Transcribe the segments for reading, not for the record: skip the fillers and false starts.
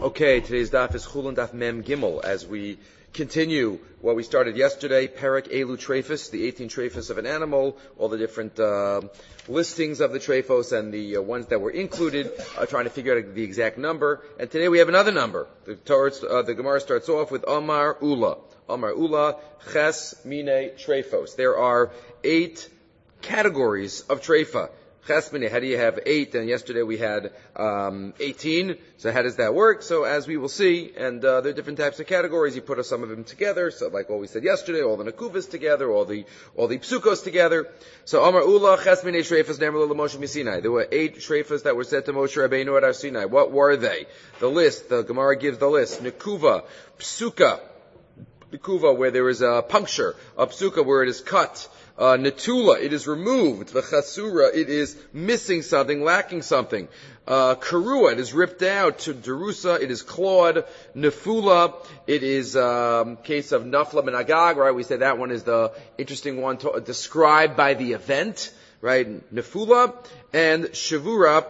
Okay, today's daf is Chulin Daf Mem Gimel, as we continue what we started yesterday, Perek Elu Treifos, the 18 treifos of an animal, all the different listings of the treifos and the ones that were included, trying to figure out the exact number. And today we have another number. The Gemara starts off with Amar Ula. Amar Ula, Ches Mine Treifos. There are 8 categories of treifa. Ches Mine, how do you have 8? And yesterday we had 18. So how does that work? So as we will see, and there are different types of categories. You put some of them together. So like what we said yesterday, all the nekuvas together, all the psukos together. So Amar Ula, Ches Mine Treifos, Ne'emar Moshe Misinai. There were 8 treifos that were said to Moshe Rabbeinu at Har Sinai. What were they? The list, the Gemara gives the list. Nekuva, psuka. Nekuva, where there is a puncture. A psuka, where it is cut. Netula, it is removed. V'chasura, it is missing something, lacking something. Karua, it is ripped out. Derusa, it is clawed. Nefula, it is case of Nafla min Agag, right? We say that one is the interesting one described by the event, right? Nefula, and Shavura,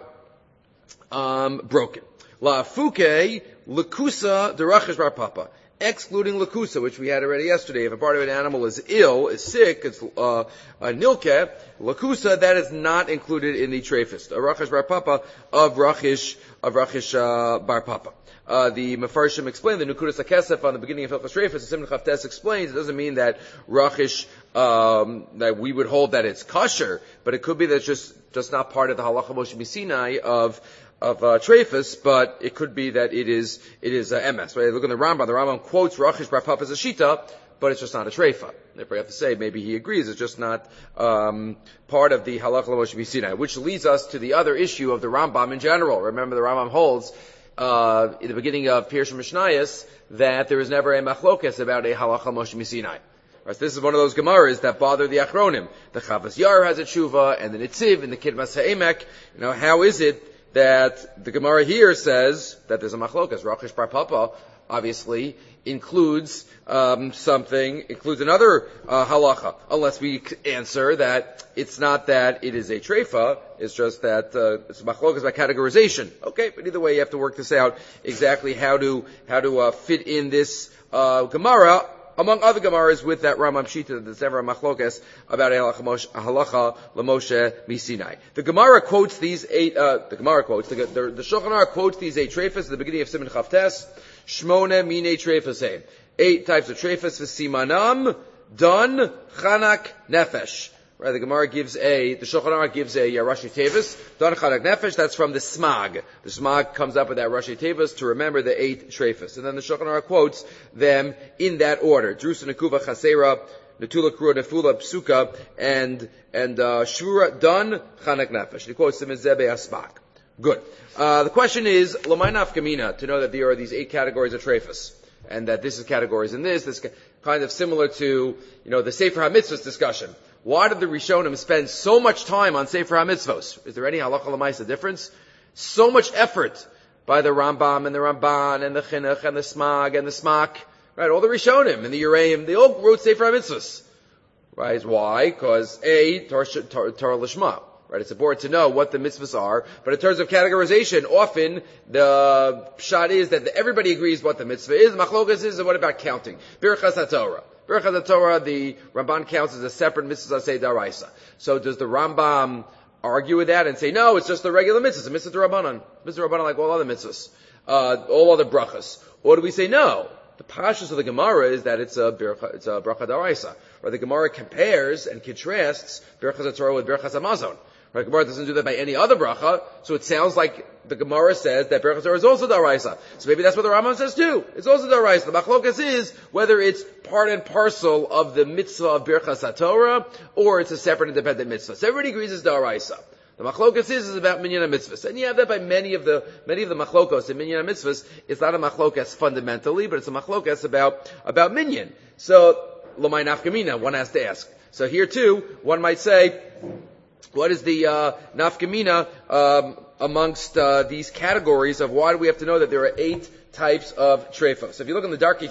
broken. La Fuke, Lekusa, Derachish Bar Papa. Excluding lakusa, which we had already yesterday. If a part of an animal is ill, is sick, it's a nilke, lakusa, that is not included in the treifos. A rachish bar papa of rachish bar papa. The Mefarshim explained the Nukudas HaKesef on the beginning of Hilchos Treifos. The Simon Chavtes explains it doesn't mean that rachish that we would hold that it's kosher, but it could be that it's just not part of the halacha Moshe Misinai of treifos, but it could be that it is emes. Right? Look at the Rambam quotes Rachish Bar Papa as a shita, but it's just not a treifa. Therefore, you have to say maybe he agrees it's just not part of the halacha Moshe Misinai, which leads us to the other issue of the Rambam in general. Remember, the Rambam holds in the beginning of Pirush Mishnayos that there is never a machlokes about a halacha Moshe Misinai. Right, so this is one of those Gemaras that bother the Achronim. The Chavas Yar has a tshuva, and the Nitziv, and the Kidmas Ha'emek. How is it that the Gemara here says that there's a machlokas? Rachish Bar Papa obviously includes another halacha, unless we answer that it's not that it is a treifa, it's just that it's machlokas by categorization. Okay, but either way you have to work this out exactly how to fit in this Gemara among other Gemaras with that Rambam Shita that there's never a machlokas about a halacha l'Moshe Misinai. The Gemara quotes these 8, the Shulchan Aruch quotes these 8 treifos at the beginning of Siman Chavtes, Shmone Mine Treifos. 8 types of treifos, v'simanam, dan, chanak, nefesh. Right, the Shulchan Aruch gives a Rashi Tevis, Dan Chanak Nefesh, that's from the Smag. The Smag comes up with that Rashi Tevis to remember the 8 treifos. And then the Shulchan Aruch quotes them in that order. Drusa Nekuva Chasera, Netula Krua Nefula Psuka, and Shura Dan Chanak Nefesh. He quotes them in Zebe Asmak. Good. The question is, L'may nafkamina, to know that there are these 8 categories of treifos. And that this is categories in this kind of similar to, the Sefer HaMitzvahs discussion. Why did the Rishonim spend so much time on Sefer HaMitzvos? Is there any halacha l'maisa difference? So much effort by the Rambam and the Ramban and the Chinuch and the Smag and the Smak, right? All the Rishonim and the Yereim, they all wrote Sefer HaMitzvos. Right? Why? Because Torah Lishma. Right? It's important to know what the mitzvahs are, but in terms of categorization, often the pshat is that everybody agrees what the mitzvah is. Machlokas is, and what about counting? Birchas HaTorah. Birchas HaTorah, the Ramban counts as a separate mitzvah say daraisa. So does the Rambam argue with that and say, no, it's just the regular mitzvahs, a mitzvah d'Rabbanan. Mitzvah d'Rabbanan like all other mitzvahs, all other brachas. Or do we say, no, the pashas of the Gemara is that it's a bracha daraisa. Or the Gemara compares and contrasts Birchas HaTorah with Birchas HaMazon. Right, Gemara doesn't do that by any other bracha, so it sounds like the Gemara says that Birchas HaTorah is also daraisa. So maybe that's what the Rambam says too. It's also daraisa. The machlokas is whether it's part and parcel of the mitzvah of Birchas HaTorah or it's a separate independent mitzvah. So everybody agrees it's daraisa. The machlokas is about minyan mitzvahs, and you have that by many of the machlokos in minyan mitzvahs. It's not a machlokas fundamentally, but it's a machlokas about minyan. So l'may nafkamina, one has to ask. So here too, one might say, what is the nafkamina amongst these categories of why do we have to know that there are 8 types of treifos? So if you look in the Darkei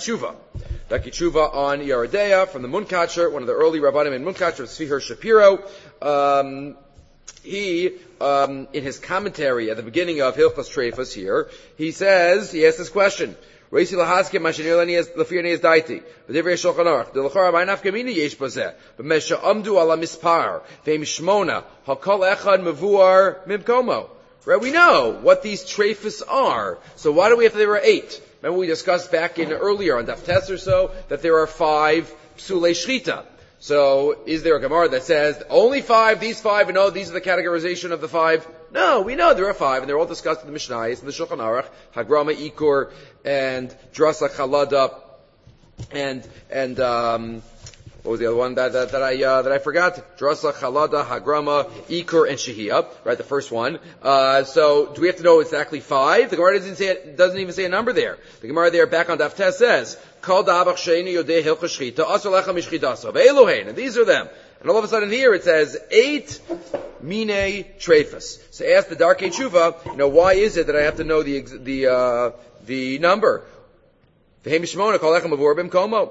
Tshuva on Yeridea from the Munkacher, one of the early Rabbanim in Munkacher, Sfihar Shapiro, he, in his commentary at the beginning of Hilchos Treifos here, he asks this question. Reisi lahaske mashenir leni es lefirni es daiti. V'divrei Shulchan Aruch. D'lechora ma'inaf kamini yesh bazeh. B'mesha amdu ala mispar. V'im shmona. Hakol echad mevuar mimkomo. Right? We know what these treifos are. So why do we have to, there were 8? Remember we discussed back in earlier on Daf Tes or so that there are 5 psulei shchita. So, is there a Gemara that says, only 5, these 5, and no, these are the categorization of the 5? No, we know there are 5, and they're all discussed in the Mishnayos, in the Shulchan Aruch, Hagrama, Ikur, and Drasa, Chalada, and what was the other one that I forgot? Drasa, Chalada, Hagrama, Ikur, and Shehiyah, right, the first one. So, do we have to know exactly 5? The Gemara doesn't even say a number there. The Gemara there back on Daf Tes says, Kol da'abach sheini yodei hilchos shchita, asur lecha mishchidasa, ve'eluhein, and these are them. And all of a sudden here it says, 8 mine treifos. So ask the Darkei Tshuva, why is it that I have to know the number? V'hem shmona kol lecha mavur b'mkomo.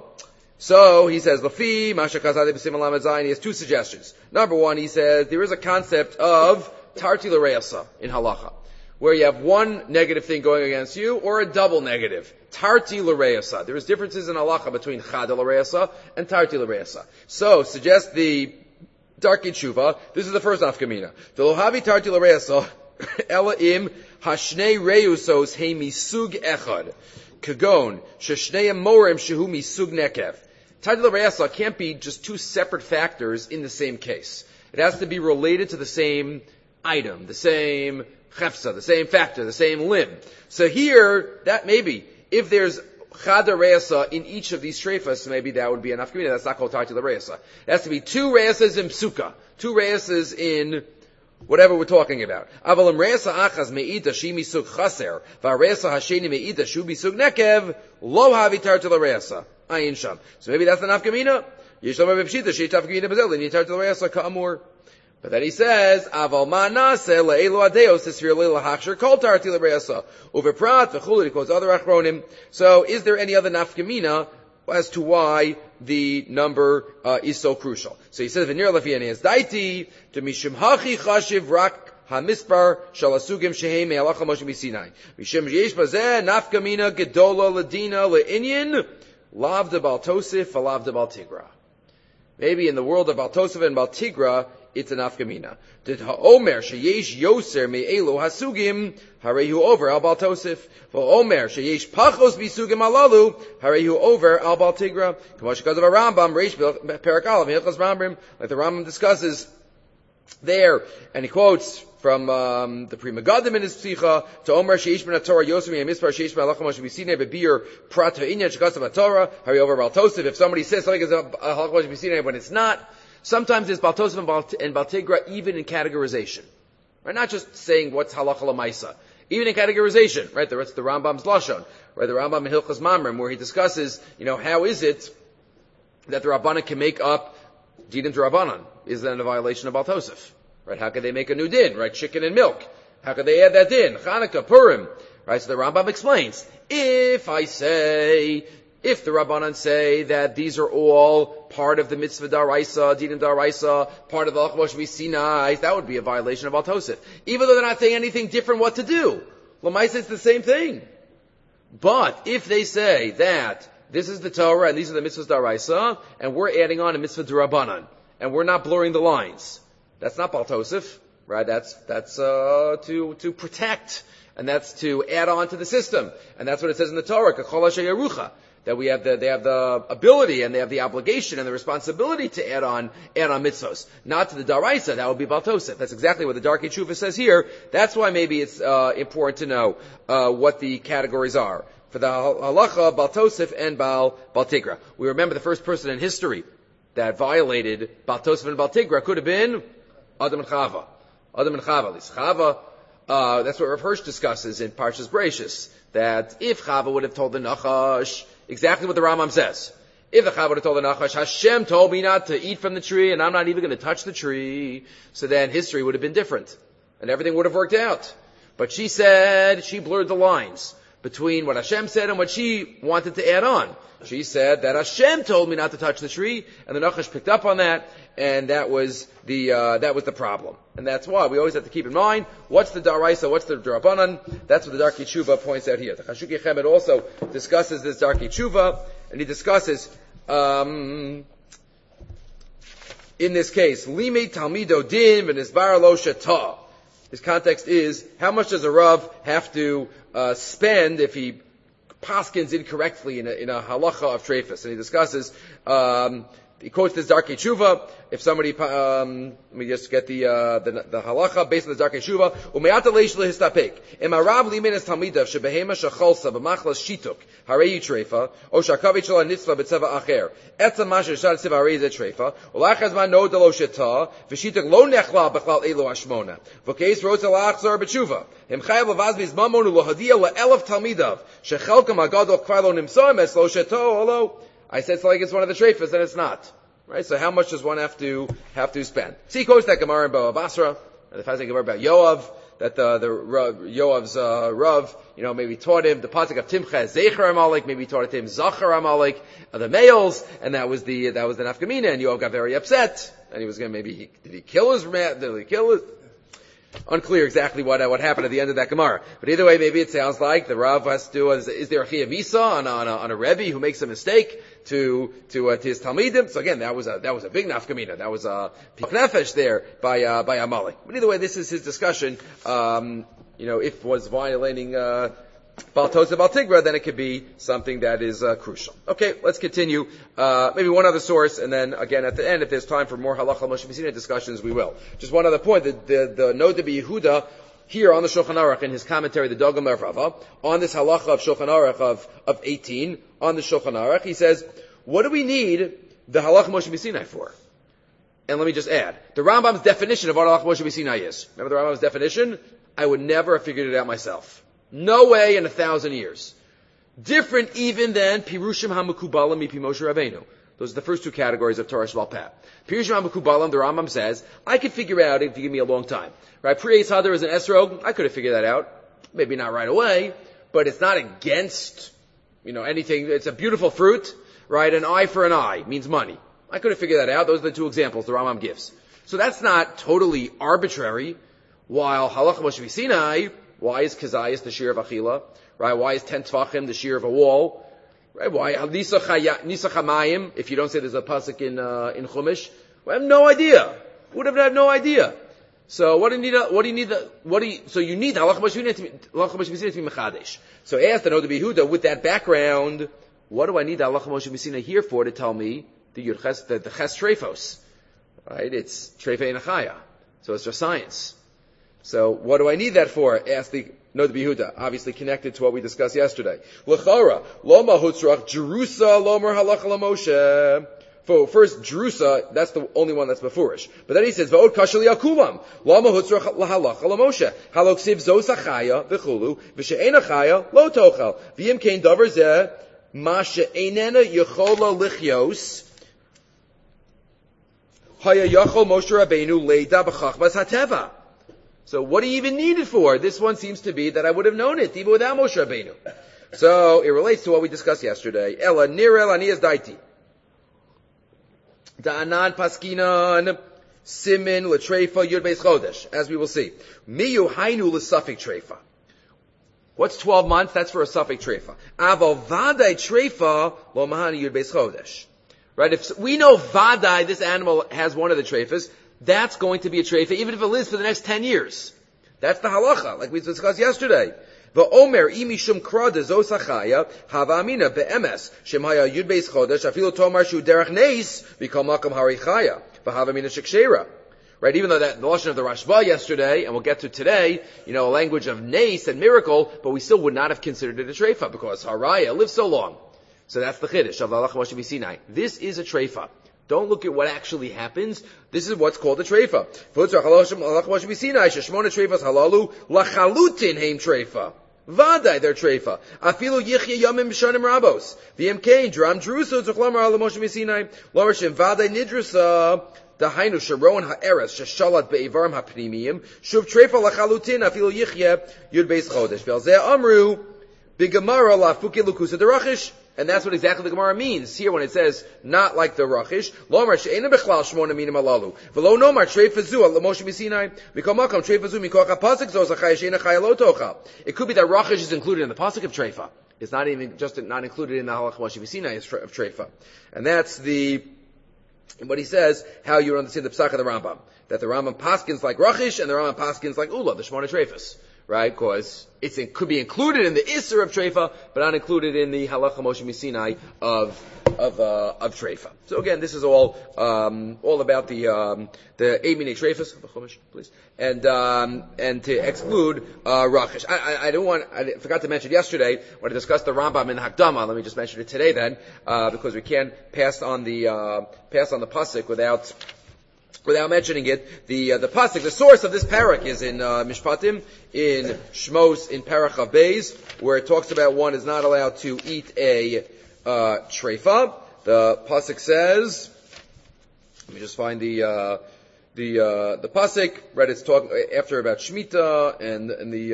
So he says, Lafi, Masha Kazadeh B'Siman Lamed Zayin, he has 2 suggestions. Number 1, he says, there is a concept of Tarti L'Reasa in Halacha, where you have one negative thing going against you, or a double negative. Tarti L'Reasa. There is differences in Halacha between Chada L'Reasa and Tarti L'Reasa. So, suggest the Darkei Tshuva, this is the first nafkamina. V'lohavi Tarti L'Reasa, Ela im Hashnei Reusos he misug echad. Kagon, Sheshnei Morim Shehu misug nekev. Tarti L'Reasa can't be just 2 separate factors in the same case. It has to be related to the same item, the same chefsa, the same factor, the same limb. So here, that maybe, if there's chada reasa in each of these treifos, maybe that would be enough community. That's not called tarti l'reasa. It has to be 2 reasas in psuka, 2 reasas in whatever we're talking about. Avalim reasa achas me'ita shi misug chaser, va'reasa hasheni me'ita shu misug nekev, lo havi tarti l'reasa. Ayin sham. So maybe that's the nafkamina. Yishlam b'pshita shi tafkamina b'zel, ni tarti l'reasa ka'amur. But then he says, Aval ma naseh le'elu adeos tisfir le'elu hachsher kol tarti l'reasa. Uveprat v'chulu, he quotes other achronim. So is there any other nafkamina as to why the number is so crucial? So he says, V'nir lefi aneas daiti, to mishum hachi chashiv rak hamispar shalasugim shehem me'alacha moshe misinai. Mishum yesh bazeh nafkamina gedola ladina le'inyin, lav de bal tosif v'lav de bal tigra. Maybe in the world of Bal Tosef and Bal Tigra, it's an afkamina. Did ha'omer sheyesh yoser me'elu hasugim harehu over al Bal Tosef. V'omer sheyesh pachos bisugim alalu harehu over al Bal Tigra. K'mosh because of a Rambam, reish perak aleph Hilchos Mambrim, like the Rambam discusses there, and he quotes from the Pri Megadim in his Psicha to Omer sheish ben Torah Yosef mi'amispar sheish ben Halacha Moshe B'sinei be'bir prat ha'inyan shekasav HaTorah hari over Bal Tosef. If somebody says something is a Halacha Moshe B'sinei when it's not, sometimes there's Bal Tosef and Bal Tigra even in categorization, right? Not just saying what's Halacha L'maisa, even in categorization, right? That's the Rambam's Lashon, right? The Rambam in Hilchos Mamrim where he discusses, how is it that the Rabbanan can make up Dinim to Rabbanan? Is that a violation of Bal Tosef? Right? How could they make a new din? Right? Chicken and milk. How could they add that din? Chanukah, Purim. Right? So the Rambam explains, if the Rabbanan say that these are all part of the mitzvah daraisa, dinim daraisa, part of the Halacha Moshe Sinai, that would be a violation of Bal Tosef. Even though they're not saying anything different what to do. L'maisa, it's the same thing. But if they say that this is the Torah and these are the mitzvahs daraisa, and we're adding on a mitzvah d'Rabbanan, and we're not blurring the lines, that's not Bal Tosef, right? That's to protect, and that's to add on to the system, and that's what it says in the Torah, Kachol Asher Yerucha, that they have the ability and they have the obligation and the responsibility to add on mitzvos, not to the daraisa. That would be Bal Tosef. That's exactly what the Darkei Tshuva says here. That's why maybe it's important to know what the categories are for the halacha, Bal Tosef and Bal Tigra. We remember the first person in history that violated Bal Tosef and Bal Tigra could have been Adam and Chava. Chava, that's what Rav Hirsch discusses in Parshas Bereishis, that if Chava would have told the Nachash exactly what the Rambam says, if the Chava would have told the Nachash, Hashem told me not to eat from the tree, and I'm not even going to touch the tree, so then history would have been different, and everything would have worked out. But she said, she blurred the lines between what Hashem said and what she wanted to add on. She said that Hashem told me not to touch the tree, and the Nachash picked up on that, and that was the problem. And that's why we always have to keep in mind, what's the Daraisa, what's the Darabanan? That's what the Darkei Tshuva points out here. The Chashuki Chemed also discusses this Darkei Tshuva, and he discusses, in this case, Limi Talmido Din v'Nisbar Lo Sheta. His context is, how much does a Rav have to spend if he paskins incorrectly in a halacha of treifas? And he discusses, he quotes this Darkei Tshuva. If somebody, let me just get the halacha based on the Darkei Tshuva. Umeata leish lehistapek. Im harav limin es talmidav shebehema shacholsa b'machlas shituk harei treifa o shakavit shel hanitzva b'tzeva acher etzam masher shal tzeva harei ze treifa ulachaz man no delo sheta v'shituk lo nechla b'chlal elo hashmona v'keis rotza la'achzor b'tshuva him chayav levazbiz mamonu lohadia le'elef talmidav shechelkam agadol kvar lo nimsoim es lo sheta olo. I said it's like it's one of the treifas, and it's not. Right? So how much does one have to spend? See, he quotes that Gemara in Bava Basra, and the Pasuk Gemara about Yoav, that Yoav's Rav, maybe taught him the Pasuk of Timcha Zecher Amalek, maybe taught it to him Zachar Amalek, the males, and that was the Nafkamina, and Yoav got very upset, and he was going to did he kill his? Unclear exactly what happened at the end of that Gemara. But either way, maybe it sounds like the Rav has to, is there a Chiyah Misa on a Rebbe who makes a mistake to his Talmidim? So again, that was a big nafkamina. That was a nefesh there by Amalek. But either way, this is his discussion. If was violating, Bal Tosa Bal Tigra, then it could be something that is crucial. Okay, let's continue. Maybe one other source, and then again at the end, if there's time for more halacha Moshe Messina discussions, we will. Just one other point: the Noda B'Yehuda here on the Shulchan Aruch in his commentary, the Dogam Rava, on this halacha of Shulchan Aruch of 18 on the Shulchan Aruch, he says, what do we need the halacha Moshe Messina for? And let me just add, the Rambam's definition of what halacha Moshe Messina is. Remember the Rambam's definition? I would never have figured it out myself. No way in 1,000 years. Different even than Pirushim HaMekubalim Mipi Moshe Rabbeinu. Those are the first two categories of Torah Shebal Peh. Pirushim HaMekubalim, the Rambam says, I could figure out if you give me a long time. Right? Pri Eitz Hadar is an esrog. I could have figured that out. Maybe not right away, but it's not against, anything. It's a beautiful fruit, right? An eye for an eye means money. I could have figured that out. Those are the two examples the Rambam gives. So that's not totally arbitrary. While Halacha Moshe Sinai, why is Kazayas the shear of Achila? Right? Why is 10 Tvachim the shear of a wall? Right? Why Nisa Chamayim? If you don't say there's a pasuk in Chumash, we have no idea. Would have had no idea. So so you need Halacha Moshe Sinai to be Mechadesh. So ask the Noda B'Yehuda with that background, what do I need the Halacha Moshe Sinai here for to tell me the Ches Treifos? Right? It's Treifei Nachaya. So it's just science. So what do I need that for? Ask the Noda B'Yehuda, obviously connected to what we discussed yesterday. L'chara, loma hutzrach Jerusa lomer halacha l'Moshe. First, Jerusa, that's the only one that's mefurish. But then he says, v'od kashali akulam, loma hutzrach l'halacha l'Moshe. Haloksiv zos achaya v'chulu, v'she'en achaya lo tochel. V'yim kein davar zeh, ma she'enena yechola lichyos, haya yachol Moshe Rabbeinu leida b'chachmas hateva. So what do you even need it for? This one seems to be that I would have known it, even without Moshe Rabbeinu. So it relates to what we discussed yesterday. Ela nirel aniyas daiti. Da'anan paskinan simin l'treifa yud beis chodesh, as we will see. Miyu hainu l'safik treifa. What's 12 months? That's for a safik treifa. Aval vadai treifa lo mahani yud beis chodesh. Right? If we know vadai, this animal has one of the treifas, that's going to be a treifa, even if it lives for the next 10 years. That's the halacha, like we discussed yesterday. V'omer imishum krada zosachaya hava amina be'emes shemaya yud beis chodesh afilu tomar shu derech neis v'kol makam harichaya v'hava amina shekshera. Right, even though that the lashon of the Rashba yesterday, and we'll get to today, a language of neis and miracle, but we still would not have considered it a treifa because haraya lives so long. So that's the chiddush of Halacha Moshe Sinai. This is a treifa. Don't look at what actually happens. This is what's called a treifa. Vadai, they're treifa. Afilu yichya yamim b'shanim rabos. V'yem kein dram drusa zuchlamar ala Moshe Sinai. Lorishim vadai nidrusa. Dahainu sharon ha'eres sheshalat be'ivarim ha'pnimiyim. Shuv treifa lachalutin afilu yichya yud beis chodesh. V'al zeh amru B'Gemara lafuki lukusa derachish. And that's what exactly the Gemara means here when it says, not like the Rachish. Lomar she'ena bechlal shmona minim alalu. V'lo nomar treifa zu al Moshe Misinai. Mikol makom treifa zu mikoch ha'pasuk zo zachai she'ena chaya lo tocha. It could be that Rachish is included in the pasuk of treifa. It's not even just not included in the halach Moshe Misinai of treifa. And that's what he says, how you understand the psak of the Rambam. That the Rambam paskins like Rachish and the Rambam paskins like Ula, the Shmona treifas. Right? Because it could be included in the Isser of Treifa, but not included in the Halacha Moshe Misinai of Treifa. So again, this is all about the Eimine Treifas, please, and to exclude Rachish. I forgot to mention yesterday when I discussed the Rambam in the Hakdama. Let me just mention it today then, because we can't pass on the pasuk without mentioning it. The pasuk, the source of this parak is in Mishpatim, in Shmos, in Parach Chav Beis, where it talks about one is not allowed to eat a treifa. The pasuk says, let me just find the pasuk. Right, it's talking after about Shemitah and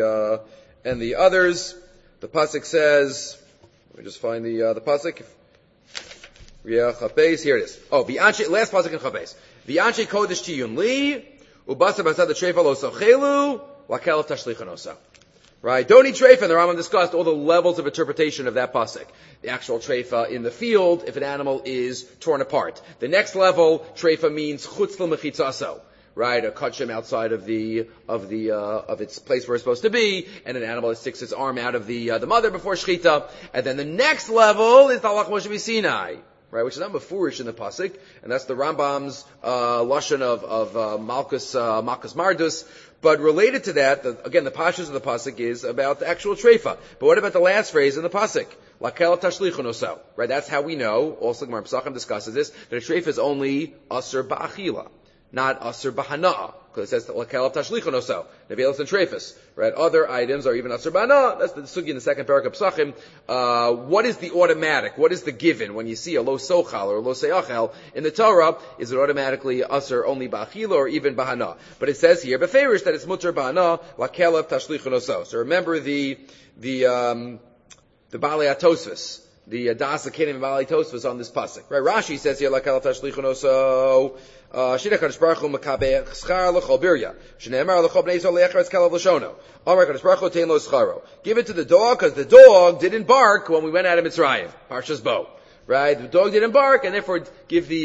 the others. The pasuk says, let me just find the pasuk. Yeah, Chav Beis. Here it is. Oh, last pasuk in Chav Beis. V'anshe kodesh tiyun li, ubasa basad the treifa lo sochelu, lakelef tashlichon osa. Right? Don't eat treifa, and the Rambam discussed all the levels of interpretation of that pasuk. The actual treifa in the field, if an animal is torn apart. The next level, treifa means chutz l'mechitzaso. Right? A kachim outside of its place where it's supposed to be, and an animal that sticks its arm out of the mother before shechita. And then the next level is the halach Moshe Misinai. Right, which is not mafurish in the pasuk, and that's the Rambam's lashon of Malkus Mardus. But related to that, again, the pashas of the pasuk is about the actual treifa. But what about the last phrase in the pasuk? Lakel tashlichun oso. Right, that's how we know. Also, Gemara Pesachim discusses this, that a treifa is only aser ba'achila, not aser b'hana'ah. Because it says lakel tashlichun oso, nevelos and treifas. Right, other items are even aser b'hana'ah. That's the sugi in the second parak of Pesachim. What is the automatic? What is the given when you see a lo sochal or a lo seachel in the Torah? Is it automatically aser only b'achila or even b'hana'ah? But it says here beferish that it's mutter b'hana'ah lakel tashlichun oso. So remember the Balei HaTosfos. The Dasa Kenim and Balei Tosfos on this pasuk. Right, Rashi says here lakel tashlichun oso. Shina Kadosh Baruch Hu makabeh schar l'chol birya. Shneimar l'chol bnei Yisrael le'echaretz kalav l'shono. Amar Kadosh Baruch Hu tein lo scharo. Give it to the dog, because the dog didn't bark when we went out of Mitzrayim. Parshas Bo. Right? The dog didn't bark, and therefore give the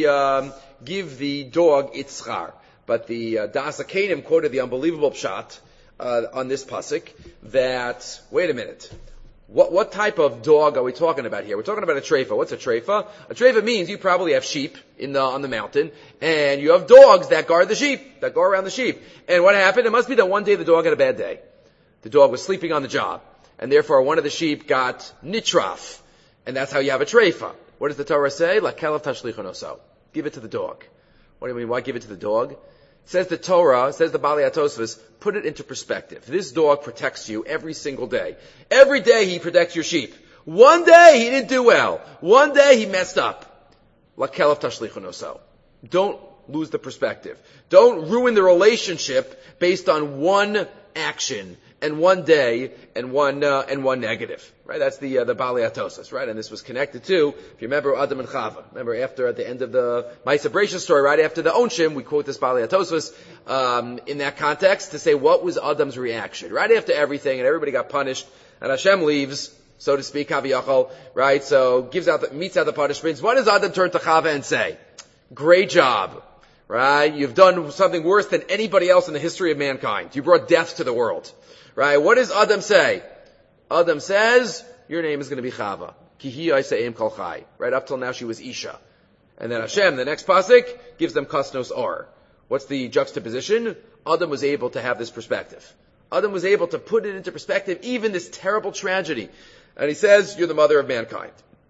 dog its schar. But the Dasa Kenim quoted the unbelievable pshat on this pasuk that, wait a minute. What type of dog are we talking about here? We're talking about a treifa. What's a treifa? A treifa means you probably have sheep on the mountain, and you have dogs that guard the sheep, that go around the sheep. And what happened? It must be that one day the dog had a bad day. The dog was sleeping on the job, and therefore one of the sheep got nitraf, and that's how you have a treifa. What does the Torah say? Lakel tashlichun oso. Give it to the dog. What do you mean? Why give it to the dog? Says the Torah, says the Balei HaTosfos, put it into perspective. This dog protects you every single day. Every day he protects your sheep. One day he didn't do well. One day he messed up. Lakelef tashlichun oso. Don't lose the perspective. Don't ruin the relationship based on one action and one day and one negative. Right? That's the Balei HaTosfos, right? And this was connected to, if you remember, Adam and Chava. Remember, at the end of the Ma'aseh Bereishis story, right after the Onshim, we quote this Balei HaTosfos in that context to say what was Adam's reaction. Right after everything, and everybody got punished, and Hashem leaves, so to speak, Kaviyachol, right? So meets out the punishments. What does Adam turn to Chava and say? Great job. Right? You've done something worse than anybody else in the history of mankind. You brought death to the world. Right? What does Adam say? Adam says, your name is going to be Chava. Kihi Yisa'im Kol Chai. Right? Up till now she was Isha. And then Hashem, the next pasuk, gives them Kasnos Or. What's the juxtaposition? Adam was able to have this perspective. Adam was able to put it into perspective, even this terrible tragedy. And he says, you're the mother of mankind.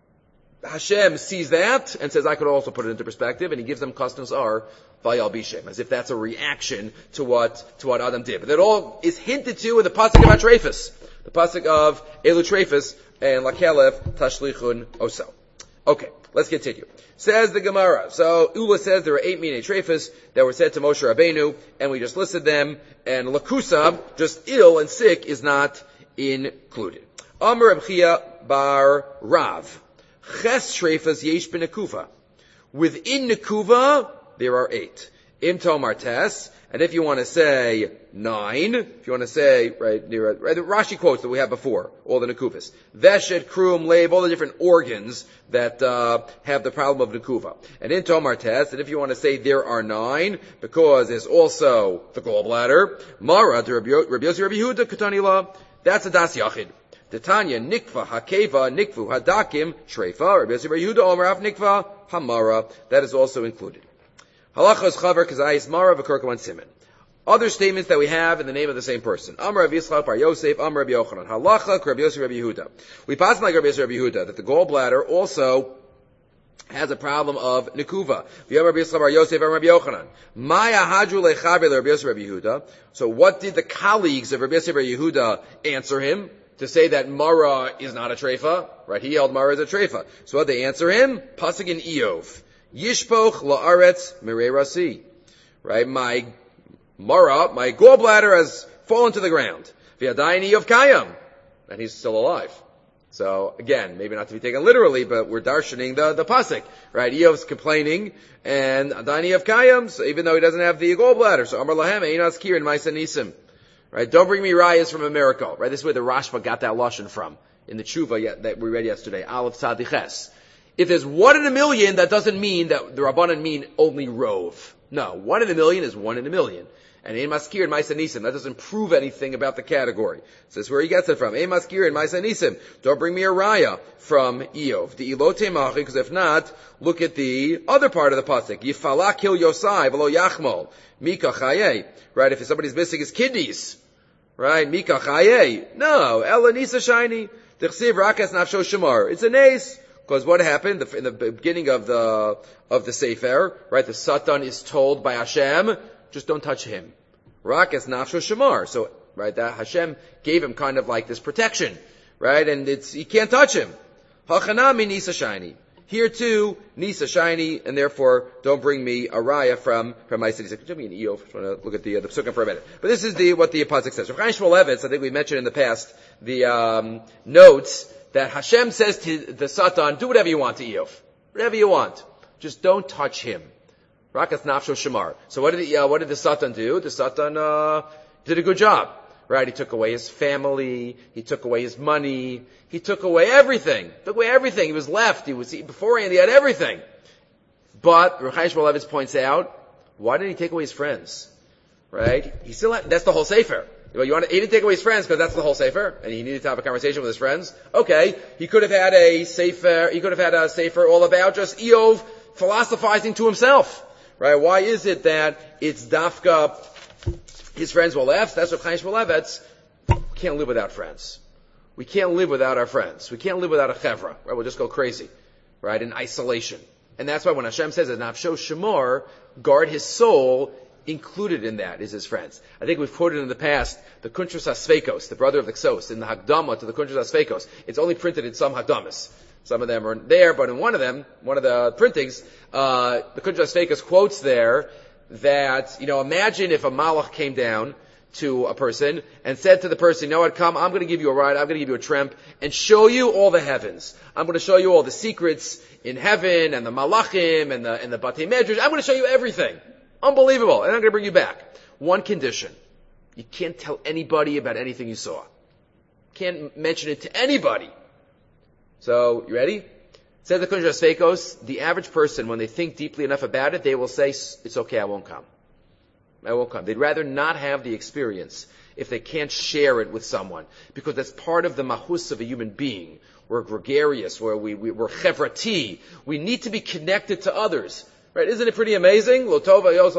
Hashem sees that and says, I could also put it into perspective, and he gives them Kasnos Or, Vayal Bishem, as if that's a reaction to what Adam did. But that all is hinted to in the pasuk of Treifas, the pasuk of Elu Treifas and Lakelef Tashlichun Oso. Okay, let's continue. Says the Gemara. So Ula says there are 8 Minei Treifas that were said to Moshe Rabbeinu, and we just listed them, and Lakusa, just ill and sick, is not included. Amar Reb Chia bar Rav. Ches Shrefas yesh b'nekuva. Within Nekuva, there are 8. Im Tomar Tes, and if you want to say 9, if you want to say, right, the Rashi quotes that we had before, all the Nekuvas. Veshet, Krum, Leib, all the different organs that have the problem of Nekuva. And in Tomar Tes, and if you want to say there are 9, because there's also the gallbladder, Mara, Rabbi Yossi, Rabbi Yehuda, Katanila, that's a Das Yachid. Titania, Nikva, Hakeva, Nikvu, Hadakim, Shreifa, Rabbi Yossi, Rabbi Yehuda, Omer, Av Nikva, Hamara, that is also included. Halachos chaver kazayis mara v'kurkaman siman. Other statements that we have in the name of the same person. Amar Rav Yitzchak bar Yosef, Amar Rabbi Yochanan. Halacha Rabbi Yosef Rabbi Yehuda. We pass like Rabbi Yosef Rabbi Yehuda that the gallbladder also has a problem of nekuva. V'yom Rabbi Yitzchak bar Yosef, Amar Rabbi Yochanan. Maya hadru lechaber Rabbi Yosef Rabbi Yehuda. So what did the colleagues of Rabbi Yosef Rabbi Yehuda answer him? To say that Mara is not a treifa, right? He held Mara as a treifa. So what they answer him? Pasuk in Iyov. Yishpoch la'aretz mirei rasi. Right? My Mara, my gallbladder has fallen to the ground. V'yadayin Iyov kayam. And he's still alive. So again, maybe not to be taken literally, but we're darshaning the pasuk, right? Iyov's complaining, and Adayin Iyov kayam, so even though he doesn't have the gallbladder. So Amar lahem einas kir in ma'aseh nisim. Right? Don't bring me rayas from a miracle. Right? This is where the Rashba got that lashon from in the tshuva that we read yesterday. Aleph Tzadiches. If there's 1 in a million, that doesn't mean that the Rabbanan mean only rove. No, 1 in a million is 1 in a million. And Ein Maskir and Ma'aseh Nisim, that doesn't prove anything about the category. So that's where he gets it from. Ein Maskir and Ma'aseh Nisim. Don't bring me a raya from Iyov. The Ilote Machi, because if not, look at the other part of the pasuk. Yifala kil Yosai v'lo yachmol. Mika chaye. Right? If somebody's missing his kidneys. Right? Mika chaye. No. Ela nisa shiny. T'chsiv rakas nafsho shamar. It's a nace. Because what happened in the beginning of the Sefer, right? The Satan is told by Hashem, just don't touch him. Rakas nafsho shamar. So, right, that Hashem gave him kind of like this protection, right? And you can't touch him. Hachanami nisa shiny. Here too, nisa shiny, and therefore don't bring me a raya from my city. So, me an Iyov. I want to look at the psukim for a minute. But this is what the pasuk says. Rav Chaim Shmulevitz, I think we mentioned in the past, the notes that Hashem says to the Satan, do whatever you want to Iyov. Whatever you want. Just don't touch him. Rakas nafsho shamar. So what did the Satan do? The Satan did a good job. Right? He took away his family, he took away his money, he took away everything. Took away everything. He was left. Beforehand he had everything. But Rav Chaim Shmulevitz points out, why didn't he take away his friends? Right? He still had, that's the whole Sefer. He didn't take away his friends because that's the whole Sefer, and he needed to have a conversation with his friends. Okay, he could have had a Sefer all about just Iyov philosophizing to himself. Right? Why is it that it's Dafka, his friends were left? That's what Chaim Shmulevitz, can't live without friends. We can't live without our friends. We can't live without a chevra. Right? We'll just go crazy. Right? In isolation. And that's why when Hashem says that Nafsho Shemor, guard his soul, included in that is his friends. I think we've quoted in the past the Kuntrus HaSveikos, the brother of the Ksos, in the Hagdama to the Kuntrus HaSveikos. It's only printed in some Hagdamas. Some of them are there, but in one of the printings, the Kuntrus HaSveikos quotes there that, imagine if a Malach came down to a person and said to the person, you know what, come, I'm going to give you a ride, I'm going to give you a tramp, and show you all the heavens. I'm going to show you all the secrets in heaven, and the Malachim, and the Batei Medrash. I'm going to show you everything. Unbelievable. And I'm going to bring you back. One condition. You can't tell anybody about anything you saw. Can't mention it to anybody. So, you ready? Says the Kuntrus HaSveikos, the average person, when they think deeply enough about it, they will say, it's okay, I won't come. I won't come. They'd rather not have the experience if they can't share it with someone. Because that's part of the mahus of a human being. We're gregarious, we're chevrati. We need to be connected to others. Right? Isn't it pretty amazing? The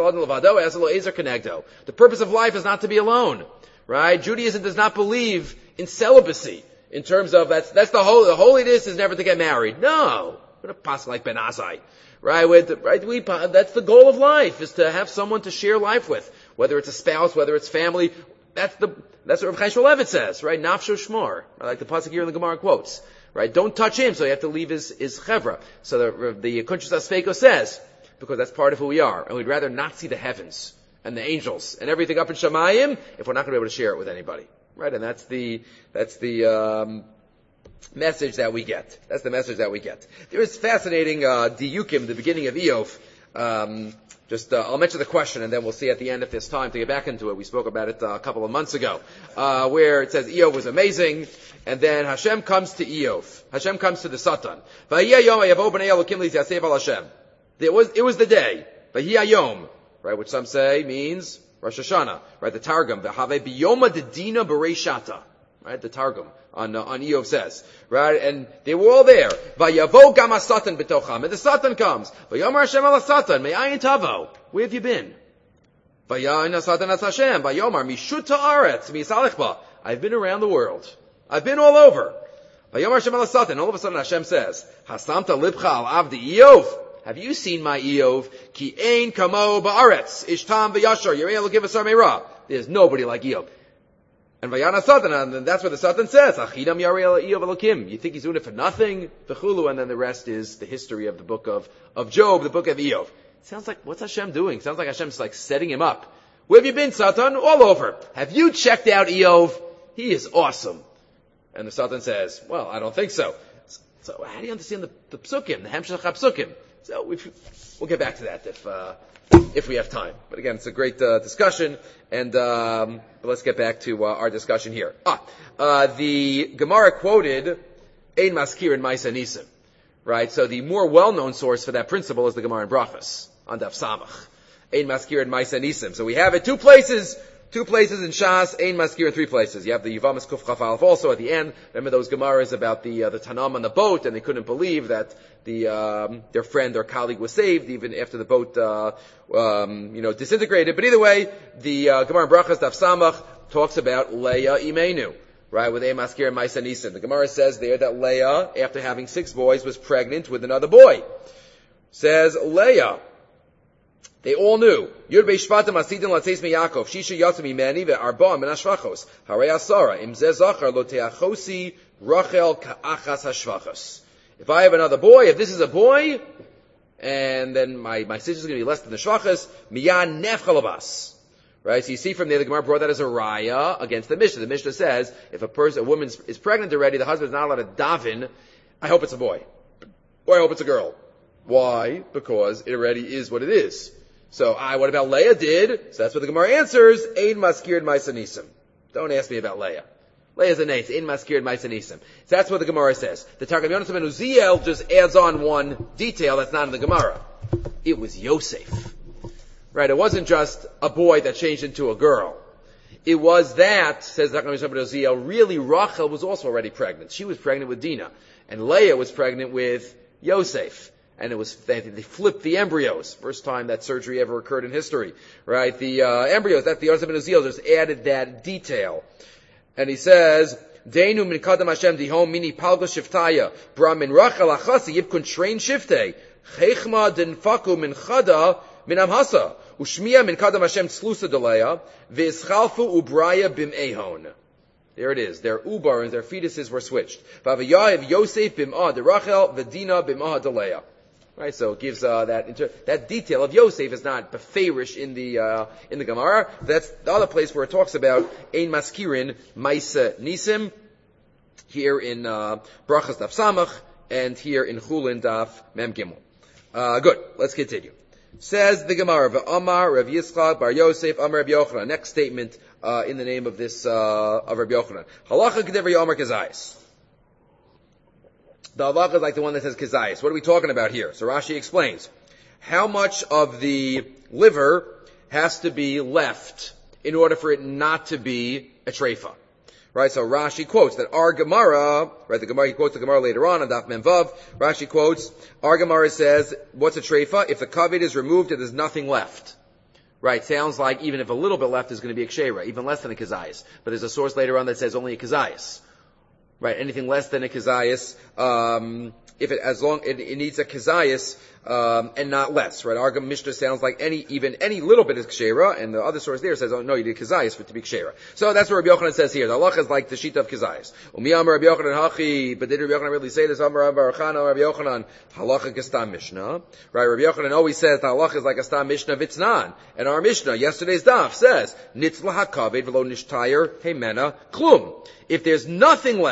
purpose of life is not to be alone. Right? Judaism does not believe in celibacy. In terms of, the holiness is never to get married. No. We're not passing like Ben Azai. Right? That's the goal of life, is to have someone to share life with. Whether it's a spouse, whether it's family. That's what Rav Chaim Shmulevitz says, right? Nafsho shmor. I like the pasuk here in the Gemara quotes. Right? Don't touch him, so you have to leave his chevra. So the Kuntrus HaSveikos says, because that's part of who we are, and we'd rather not see the heavens and the angels and everything up in Shamayim if we're not going to be able to share it with anybody, right? And that's the message that we get. That's the message that we get. There is fascinating diyukim, the beginning of Iyov. I'll mention the question, and then we'll see at the end if there's time to get back into it. We spoke about it a couple of months ago, where it says Iyov was amazing, and then Hashem comes to Iyov. Hashem comes to the Satan. It was the day. V'hi right, which some say means Rosh Hashanah, right? The Targum, v'havei biyoma dedina b'reishata, right? The Targum on Iyov says, right? And they were all there. Vayavo gam ha-Satan b'tocham, and the Satan comes. Vayomer Hashem al ha-Satan, me'ayin tavo, where have you been? Vayayin ha-Satan as Hashem, vayomer mishut ha'aretz, mi'yisalech, I've been around the world. I've been all over. Vayomer Hashem al ha-Satan, all of a sudden Hashem says, Hasamta libcha al avdi Iyov. Have you seen my Iyov? Ki ein kamo ba'aretz, ishtam v'yashar, Yirei Elokim v'sar me'ra. There's nobody like Iyov. And Vayana Satan, and that's what the Satan says. Achidam Yarei Iyov Elokim. You think he's doing it for nothing? V'chulu, and then the rest is the history of the book of Job, the book of Iyov. Sounds like, what's Hashem doing? Sounds like Hashem's like setting him up. Where have you been, Satan? All over. Have you checked out Iyov? He is awesome. And the Satan says, well, I don't think so. So how do you understand the psukim, the Hamshach HaPsukim? So we'll get back to that if we have time. But again, it's a great discussion, and but let's get back to our discussion here. The Gemara quoted Ein Maskir and Maisa Nisim, right? So the more well-known source for that principle is the Gemara in Brachos on Daf Samach. Ein Maskir and Maisa Nisim. So we have it two places in Shas, Ein Maskir in three places. You have the Yivamis Kuf Chaf Aleph also at the end. Remember those Gemaras about the Tanam on the boat, and they couldn't believe that their friend or colleague was saved even after the boat disintegrated. But either way, the Gemara in Brachos Daf Samach talks about Leah Imenu, right, with Ein Maskir and Maisa Nisim. The Gemara says there that Leah, after having 6 boys, was pregnant with another boy. Says Leah, they all knew. Yud beishvatim asidin latzeis mi Yaakov. Shisha yatzim imeni ve'arba min hashvachos. Harei asara. Im zeh zachar lo teachosi Rachel ka'achas hashvachos. If I have another boy, if this is a boy, and then my sister's going to be less than the shvachos, miyan nefchalabas. Right? So you see from there, the Gemara brought that as a raya against the Mishnah. The Mishnah says, if a woman is pregnant already, the husband is not allowed to daven, I hope it's a boy. Or I hope it's a girl. Why? Because it already is what it is. So, what about Leah did? So that's what the Gemara answers. Ein Maskir and Maisa Nisim. Don't ask me about Leah. Leah's a nace. Ein Maskir and Maisa Nisim. So that's what the Gemara says. The Targum Yonasan ben Uziel just adds on one detail that's not in the Gemara. It was Yosef. Right? It wasn't just a boy that changed into a girl. It was that, says the Targum Yonasan ben Uziel, really Rachel was also already pregnant. She was pregnant with Dinah. And Leah was pregnant with Yosef. And they flipped the embryos. First time that surgery ever occurred in history. Right? The embryos, that the Yonasan ben Uziel just added that detail. And he says, Deinu min kadam Hashem dihom mini palga shiftaya, bra min Rachel achasi yibkun train shiftei, chechma den faku min chada min amhasa, ushmiya min kadam Hashem tzlusa delaya, v'ischalfu ubraya bim ehon. There it is. Their ubar and their fetuses were switched. V'avayav Yosef bim'ah de Rachel, v'dina bim'ah de Leah. Right, so it gives that detail of Yosef is not beferish in the Gemara. That's the other place where it talks about Ein Maskirin Maisa Nisim, here in Brachas Daf Samach, and here in Chulin Daf Mem Gimel. Good, let's continue. Says the Gemara, V'Amar Rav Yitzchak Bar Yosef Amar Rav Yochanan. Next statement in the name of this of Rav Yochanan. Halacha K'dever Yomer Kazayis. The halacha is like the one that says kizayis. What are we talking about here? So Rashi explains. How much of the liver has to be left in order for it not to be a treifa? Right, so Rashi quotes that our Gemara, right, he quotes the Gemara later on Daf Mem Vav. Rashi quotes, our Gemara says, what's a treifa? If the kavod is removed and there's nothing left. Right, sounds like even if a little bit left is going to be a kshera, even less than a kazayis. But there's a source later on that says only a kazayis. Right, anything less than a kazayis, if it needs a kazayis, and not less, right? Our Mishnah sounds like any little bit is kshera, and the other source there says, oh no, you need kazayis for it to be kshera. So that's what Rabbi Yochanan says here. The halacha is like the sheet of kazayis. Rabbi Yochanan hachi, but did Rabbi Yochanan really say this? Amar Rabbi Yochanan, halacha kastam Mishnah. Right, Rabbi Yochanan always says the halacha is like a stam Mishnah vitznan. And our Mishnah, yesterday's daf, says, nitzla hakaved v'lo nishtayer heimena klum. If there's nothing left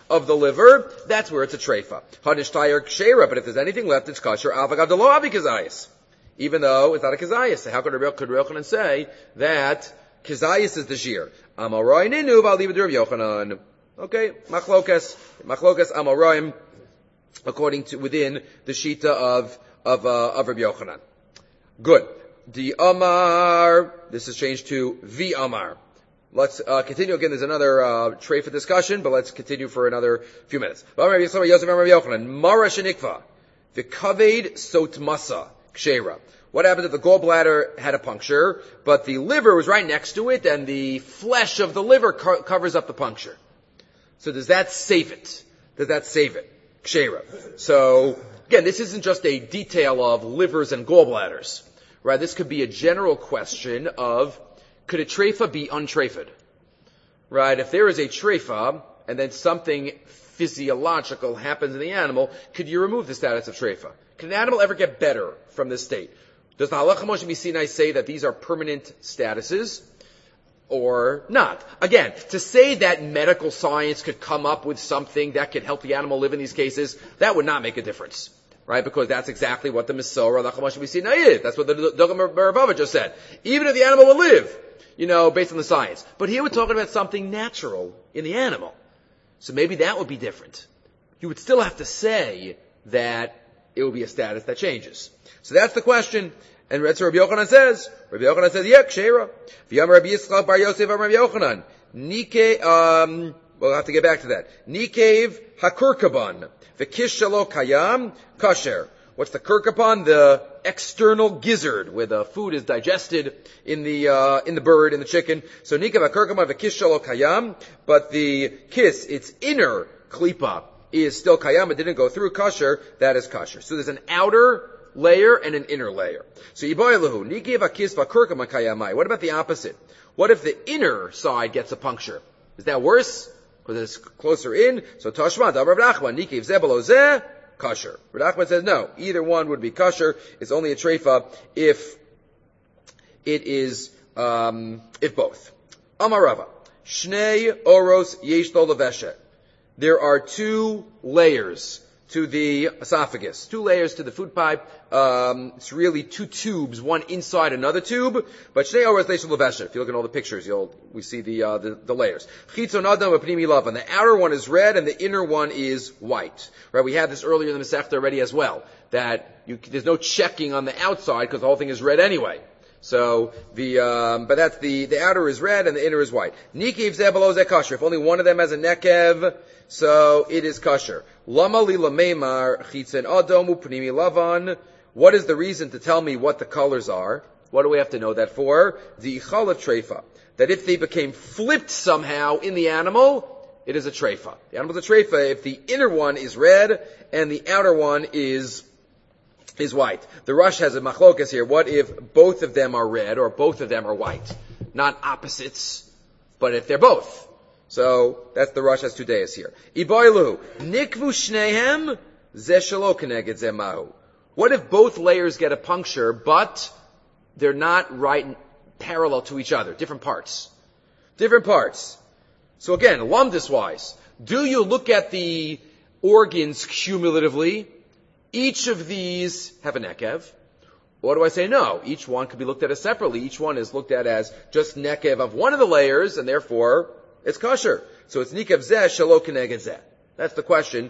of the liver, that's where it's a treifa. Hanishtayr kshera, but if there's anything left, it's kosher. Avagav delo avi kazayis. Even though it's not a kazayis. So how could Rabbi Yochanan say that kazayis is the shir? Amorai ninu v'aliv Rabbi Yochanan. Okay, machlokas amoraim, according to within the shita of Rabbi Yochanan. Good. The Amar, this is changed to the Amar. Let's continue. Again, there's another treifa discussion, but let's continue for another few minutes. Mara shenikva, the kaved sotmasa kshera. What happens if the gallbladder had a puncture, but the liver was right next to it, and the flesh of the liver covers up the puncture? So does that save it? Kshera. So again, this isn't just a detail of livers and gallbladders, right? This could be a general question of, could a treifa be untreifed? Right? If there is a treifa, and then something physiological happens in the animal, could you remove the status of treifa? Can an animal ever get better from this state? Does the Halacha Moshe Sinai say that these are permanent statuses? Or not? Again, to say that medical science could come up with something that could help the animal live in these cases, that would not make a difference. Right? Because that's exactly what the Mesorah Halacha Moshe Sinai is. That's what the Dugam Baravava just said. Even if the animal will live, based on the science. But here we're talking about something natural in the animal. So maybe that would be different. You would still have to say that it will be a status that changes. So that's the question. And Rabbi Yochanan says, yeah, kshera. V'yam Rabbi Yitzchak bar Yosef Rabbi Yochanan. We'll have to get back to that. Nikev hakurkaban. V'kish shalo kayam kasher. What's the kurkaban? The external gizzard, where the food is digested in the bird, in the chicken. So nikev hakurkaban v'kish shalo kayam. But the kiss, its inner klipa, is still kayam. It didn't go through kasher. That is kasher. So there's an outer layer and an inner layer. So yiboyelahu nikev hakis v'kurkaban kayamai. What about the opposite? What if the inner side gets a puncture? Is that worse? Because it's closer in. So Tashma, Rav Nachman, Nikev Zebelo Zeh, kosher. Rav Nachman says no. Either one would be kosher. It's only a treifa if it is, if both. Amarava. Shnei Oros Yesh Lo Leveshet. There are two layers to the esophagus. Two layers to the food pipe. It's really two tubes, one inside another tube. But Shnei Oros Yesh Lo Leveshet. If you look at all the pictures, we see the layers. Chitzon Adam V'Pnimi Lavan. The outer one is red and the inner one is white. Right? We had this earlier in the Masechta already as well. That there's no checking on the outside because the whole thing is red anyway. So but that's the outer is red and the inner is white. Nikev Zebelo Zeh kosher. If only one of them has a nekev, so it is kosher. Lama li lameimar chitzen adam upnimi lavan. What is the reason to tell me what the colors are? What do we have to know that for? The ichala treifa. That if they became flipped somehow in the animal, it is a treifa. The animal's a treifa if the inner one is red and the outer one is white. The Rush has a machlokas here. What if both of them are red or both of them are white? Not opposites, but if they're both. So that's the Rush has 2 days here. Iboilu nikvu shnehem zeh shelo keneged zeh mahu. What if both layers get a puncture, but they're not right parallel to each other? Different parts. So again, lumdis-wise, do you look at the organs cumulatively? Each of these have a nekev. Or do I say no? Each one could be looked at as separately. Each one is looked at as just nekev of one of the layers, and therefore it's kosher. So it's nikev zeh shelo keneged zeh. That's the question.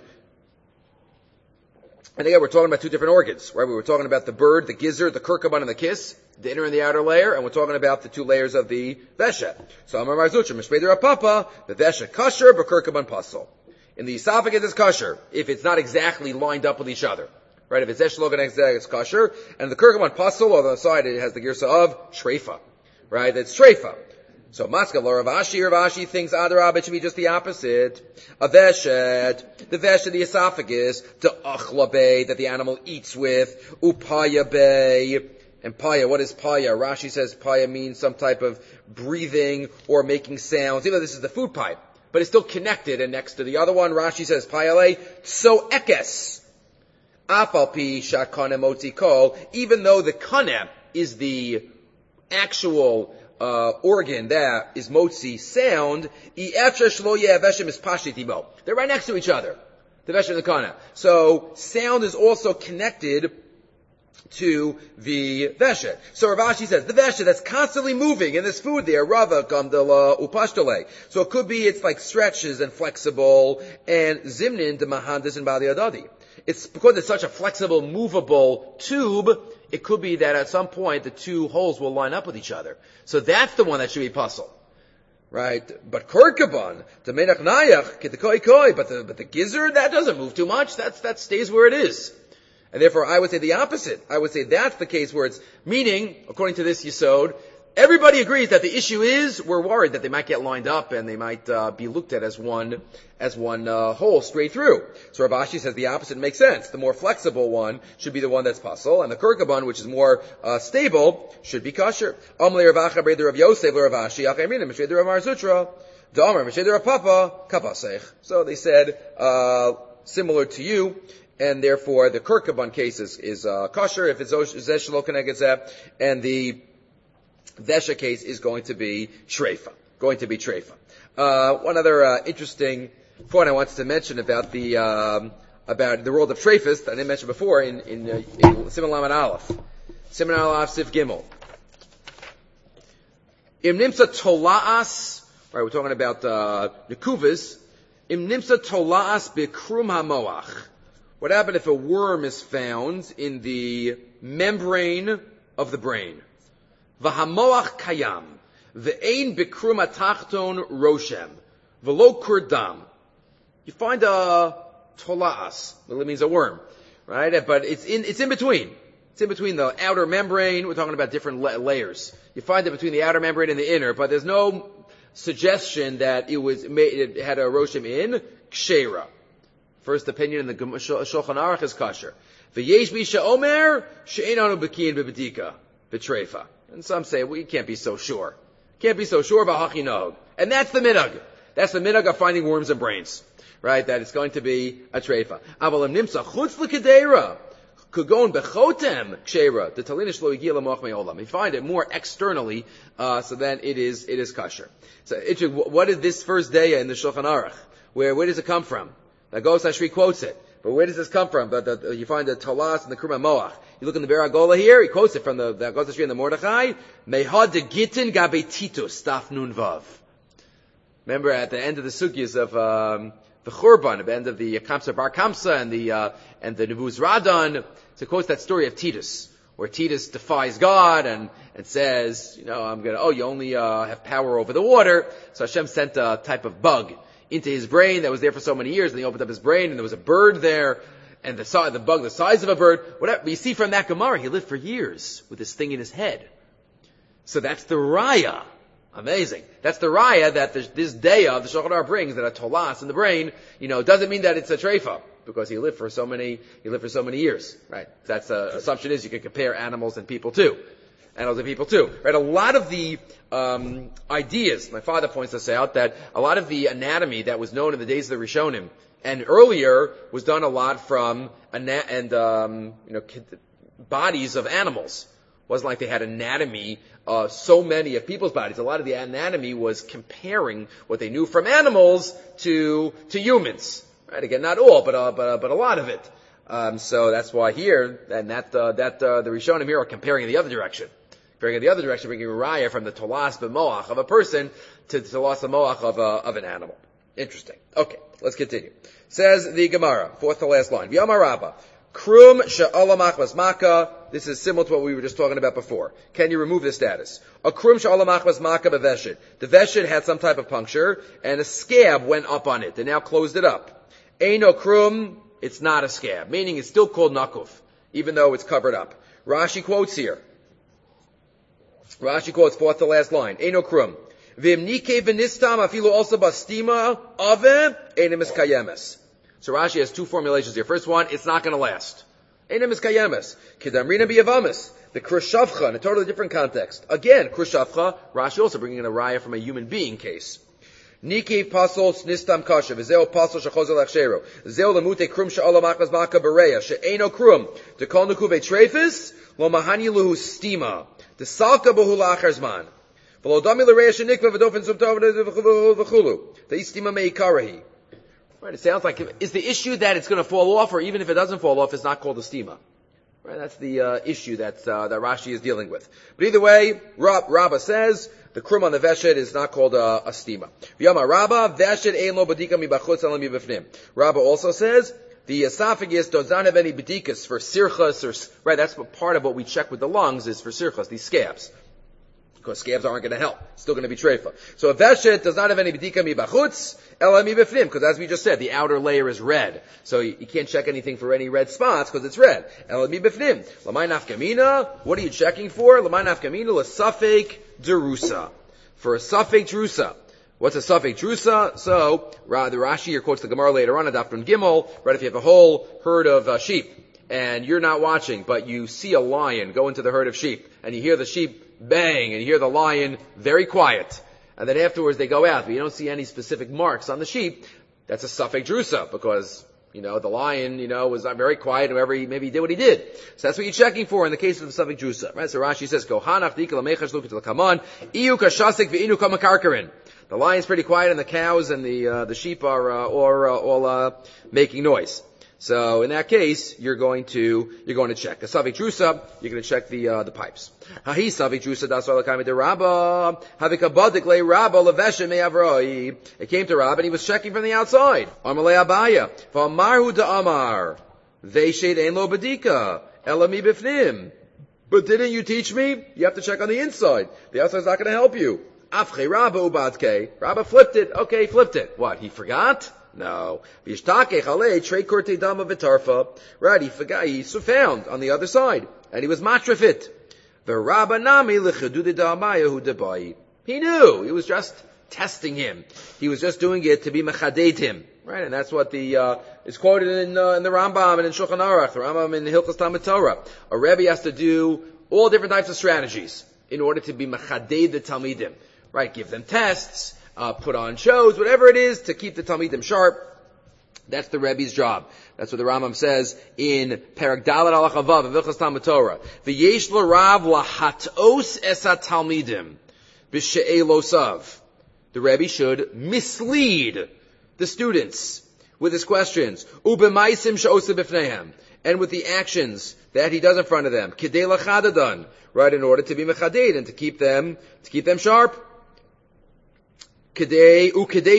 And again, we're talking about two different organs, right? We were talking about the bird, the gizzard, the kurkaban, and the kiss, the inner and the outer layer, and we're talking about the two layers of the veshet. So Amar Marzucha, Mishpeder Apapa, the veshet kosher, but kurkaban pasol. In the esophagus, it's kosher if it's not exactly lined up with each other, right? If it's eshlogan it's kosher, and the kurkaban pasol on the side it has the girsa of treifa, right? That's treifa. So Maska Rav Ashi thinks Adarab it should be just the opposite. A veshet, the veshet, the esophagus, the achlabe that the animal eats with, upaya bay, and paya. What is paya? Rashi says paya means some type of breathing or making sounds. Even though this is the food pipe, but it's still connected and next to the other one. Rashi says payale. So ekes, afalpi shakane motzi kol. Even though the kanem is the actual organ that is motzi sound, they're right next to each other, the veshet and the kana. So sound is also connected to the veshet. So Rav Ashi says, the veshet that's constantly moving in this food there, Rava Gamdala Upashtale. So it could be it's like stretches and flexible, and Zimnin de Mahandis and Bali Adadi. It's because it's such a flexible, movable tube, it could be that at some point the two holes will line up with each other. So that's the one that should be puzzle. Right? But Kurkaban, the Menach Nayach, but the gizzard, that doesn't move too much. That stays where it is. And therefore I would say the opposite. I would say that's the case where it's, meaning, according to this Yesod, everybody agrees that the issue is, we're worried that they might get lined up and they might be looked at as one whole straight through. So Rav Ashi says the opposite makes sense. The more flexible one should be the one that's pasul, and the kurkaban, which is more stable, should be kosher. Amle Rav Acha Breder Rav Yosef Rav Ashi Achemina Mesheder Rav Mar Zutra Da'amar Mesheder Rav Papa Kapasech. So they said similar to you. And therefore, the kurkaban case is kosher if it's zesh lo keneged zeh, and the vesha case is going to be shreifa. One other interesting point I wanted to mention about the world of treifas that I didn't mention before in Siman Lamed Aleph, Siv Gimel. Im nimsa tola'as. Right, we're talking about nekuvas. Im nimsa tola'as bikrum hamoach. What happened if a worm is found in the membrane of the brain? V'hamoach kayam, v'ein bikrum atachton roshem, v'lo kurdam. You find a tola'as, well, it means a worm, right? But it's in between. It's in between the outer membrane. We're talking about different layers. You find it between the outer membrane and the inner, but there's no suggestion that it had a roshem in kshera. First opinion in the Shulchan Aruch is kosher. V'yesh bisha omer she'enanu bekiyin bebedika b'treifa. And some say, well, you can't be so sure. Can't be so sure about hachinog. And that's the minhag. That's the minhag of finding worms and brains. Right? That it's going to be a treifa. Avalim nimsa chutz l'kedera. Kugon bechotem kshera. The talinish lo yigil amoch me'olam. You find it more externally, so then it is kosher. So, what is this first day in the Shulchan Aruch? Where does it come from? The Agos Hashri quotes it. But where does this come from? But you find the Talas and the Krum Moach. You look in the Ber Agola here, he quotes it from the Agos Hashri and the Mordechai. Mehad de Gittin gabe Titus, Staf Nun Vav. Remember at the end of the Sugyas of the Churban, at the end of the Kamsa Bar Kamsa and the Nevuz Radan, so it quotes that story of Titus, where Titus defies God and says, you only have power over the water. So Hashem sent a type of bug into his brain that was there for so many years, and he opened up his brain, and there was a bird there, and the bug the size of a bird, whatever. But you see from that Gemara, he lived for years with this thing in his head. So that's the raya. Amazing. That's the raya that this day of the Shulchan Aruch brings, that a tolas in the brain, doesn't mean that it's a treifa, because he lived for so many years, right? That's the assumption is you can compare animals and people too. Right? A lot of the ideas, my father points this out, that a lot of the anatomy that was known in the days of the Rishonim and earlier was done a lot from bodies of animals. It wasn't like they had anatomy so many of people's bodies. A lot of the anatomy was comparing what they knew from animals to humans. Right? Again, not all, but a lot of it. So that's why here, and the Rishonim here are comparing in the other direction. Bringing a raya from the tolas b'moach of a person to the tolas b'moach of an animal. Interesting. Okay, let's continue. Says the Gemara, fourth to last line. V'yamar Rabba, krum she'alamach basmaka. This is similar to what we were just talking about before. Can you remove this status? A krum she'alamach basmaka b'veshit. The veshit had some type of puncture, and a scab went up on it. They now closed it up. Eino krum, it's not a scab, meaning it's still called nakuf, even though it's covered up. Rashi quotes here. Rashi quotes fourth to last line. Eino krum. V'imnike v'nistam afilu also bastima ave enim kayemes. So Rashi has two formulations here. First one, it's not going to last. Enim kayemes. Kedamrina biyavamis. The krushavcha in a totally different context. Again, krushavcha. Rashi also bringing in a raya from a human being case. Nike pasol nistam kasha v'zeo pasol shechozel achshero zeo lemute krum she'olam achmas maka bereya she'eno krum dekol nukuve trefis lo mahani luhu stima the salka bohu la'achar zman Right, it sounds like, is the issue that it's going to fall off, or even if it doesn't fall off, it's not called a stima? Right, that's the issue that Rashi is dealing with. But either way, Rabba says the krum on the veshet is not called a stima. V'yama Rabba veshet ein lo badika mibachutz elam mibifnim. Rabba also says the esophagus does not have any badikas for sirchas, or right. That's part of what we check with the lungs is for sirchas, these scabs. Because scabs aren't going to help. It's still going to be treifa. So a veshet does not have any bedika mibachutz, ela mibifnim, because as we just said, the outer layer is red. So you can't check anything for any red spots because it's red. Ela mibifnim. Lamay nafkamina, what are you checking for? Lamay nafkamina l'safek derusa. For a safek drusa. What's a safek drusa? So, the Rashi here quotes the Gemara later on, Adaf Nun Gimel, right, if you have a whole herd of sheep, and you're not watching, but you see a lion go into the herd of sheep, and you hear the sheep bang, and you hear the lion very quiet. And then afterwards they go out, but you don't see any specific marks on the sheep. That's a safek drusa, because, the lion, was very quiet, maybe he did what he did. So that's what you're checking for in the case of the safek drusa. Right? So Rashi says, Kohanach dika lamechash lukit l'kaman, iyu kashasik v'inu kamakarkarin. The lion's pretty quiet, and the cows and the sheep are all making noise. So in that case, you're going to check. A savik drusa, you're going to check the pipes. Hahi savik drusa dasar l'kami de Rabba, havikabadik le Rabba leveshe me'avroi. It came to Rabba and he was checking from the outside. Amalei Abaya, v'amarhu da'amar, ve'shed ein lo badika, ela mi bifnim. But didn't you teach me? You have to check on the inside. The outside's not going to help you. Afche Rabba ubadke. Rabba flipped it. Okay, he flipped it. What, he forgot? No. Right, he forgot, he found on the other side, and he was matrafit. He knew, he was just testing him. He was just doing it to be mechadeit him. Right, and that's what is quoted in the Rambam and in Shulchan Aruch, the Rambam in Hilchos Talmud Torah. A Rebbe has to do all different types of strategies in order to be mechadeit the Talmidim. Right, give them tests, put on shows, whatever it is to keep the Talmidim sharp. That's the Rebbe's job. That's what the Rambam says in Perek Dalet Alach Avav of Hilchos Talmud Torah. V'yesh l'Rav lahatos es haTalmidim b'she'elosav. The Rebbe should mislead the students with his questions. U'b'maisim she'osa b'fneihem. And with the actions that he does in front of them. Kidei l'chadadan. Right, in order to be mechaded and to keep them sharp. In order to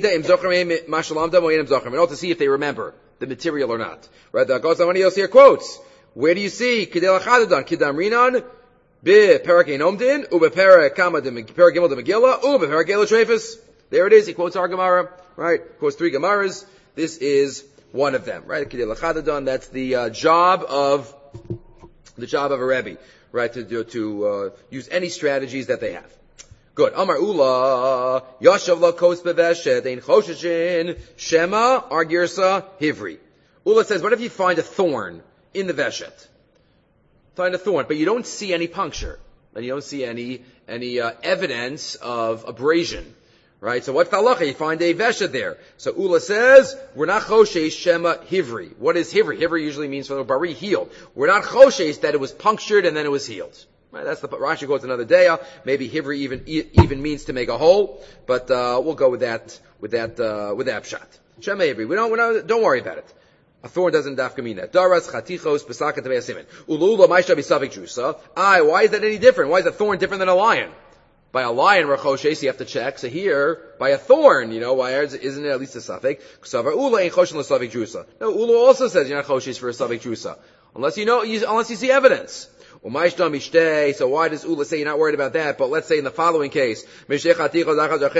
see if they remember the material or not. Right? The Agos Amani here quotes. Where do you see Kidei L'Chadadan? Kidam Rinan Be'Perek Ein Omdin U'Be'Perek Kama Perek Gimel de Megillah U'Be'Perek Gela Trefus. There it is. He quotes our Gemara. Right? Quotes 3 Gemaras. This is one of them. Right? Kidei L'Chadadan. That's the job of a Rebbe. Right? To use any strategies that they have. Good. Amar Ula, Yashav la kos beveshet, ein choshishin, Shema, Argirsa, Hivri. Ula says, what if you find a thorn in the veshet? Find a thorn, but you don't see any puncture, and you don't see any evidence of abrasion. Right? So what's the halacha? You find a veshet there. So Ula says, we're not choshesh Shema Hivri. What is Hivri? Hivri usually means for the bari, healed. We're not choshesh that it was punctured and then it was healed. Right, that's the Rashi quotes another day. Maybe Hivri even means to make a hole, but we'll go with that pshat. Shema Hivri. Don't worry about it. A thorn doesn't dafka mean that. Daras chatichos besakat teveyasimin. Ulula ma'isha b'savik drusa. Why is that any different? Why is a thorn different than a lion? By a lion, rachoshes, you have to check. So here, by a thorn, why isn't it at least a safek? Ksavar ula ain't choshen l'savik drusa. No, Ula also says you're not choshes for a safek drusa, unless you see evidence. So why does Ula say you're not worried about that? But let's say in the following case, what about the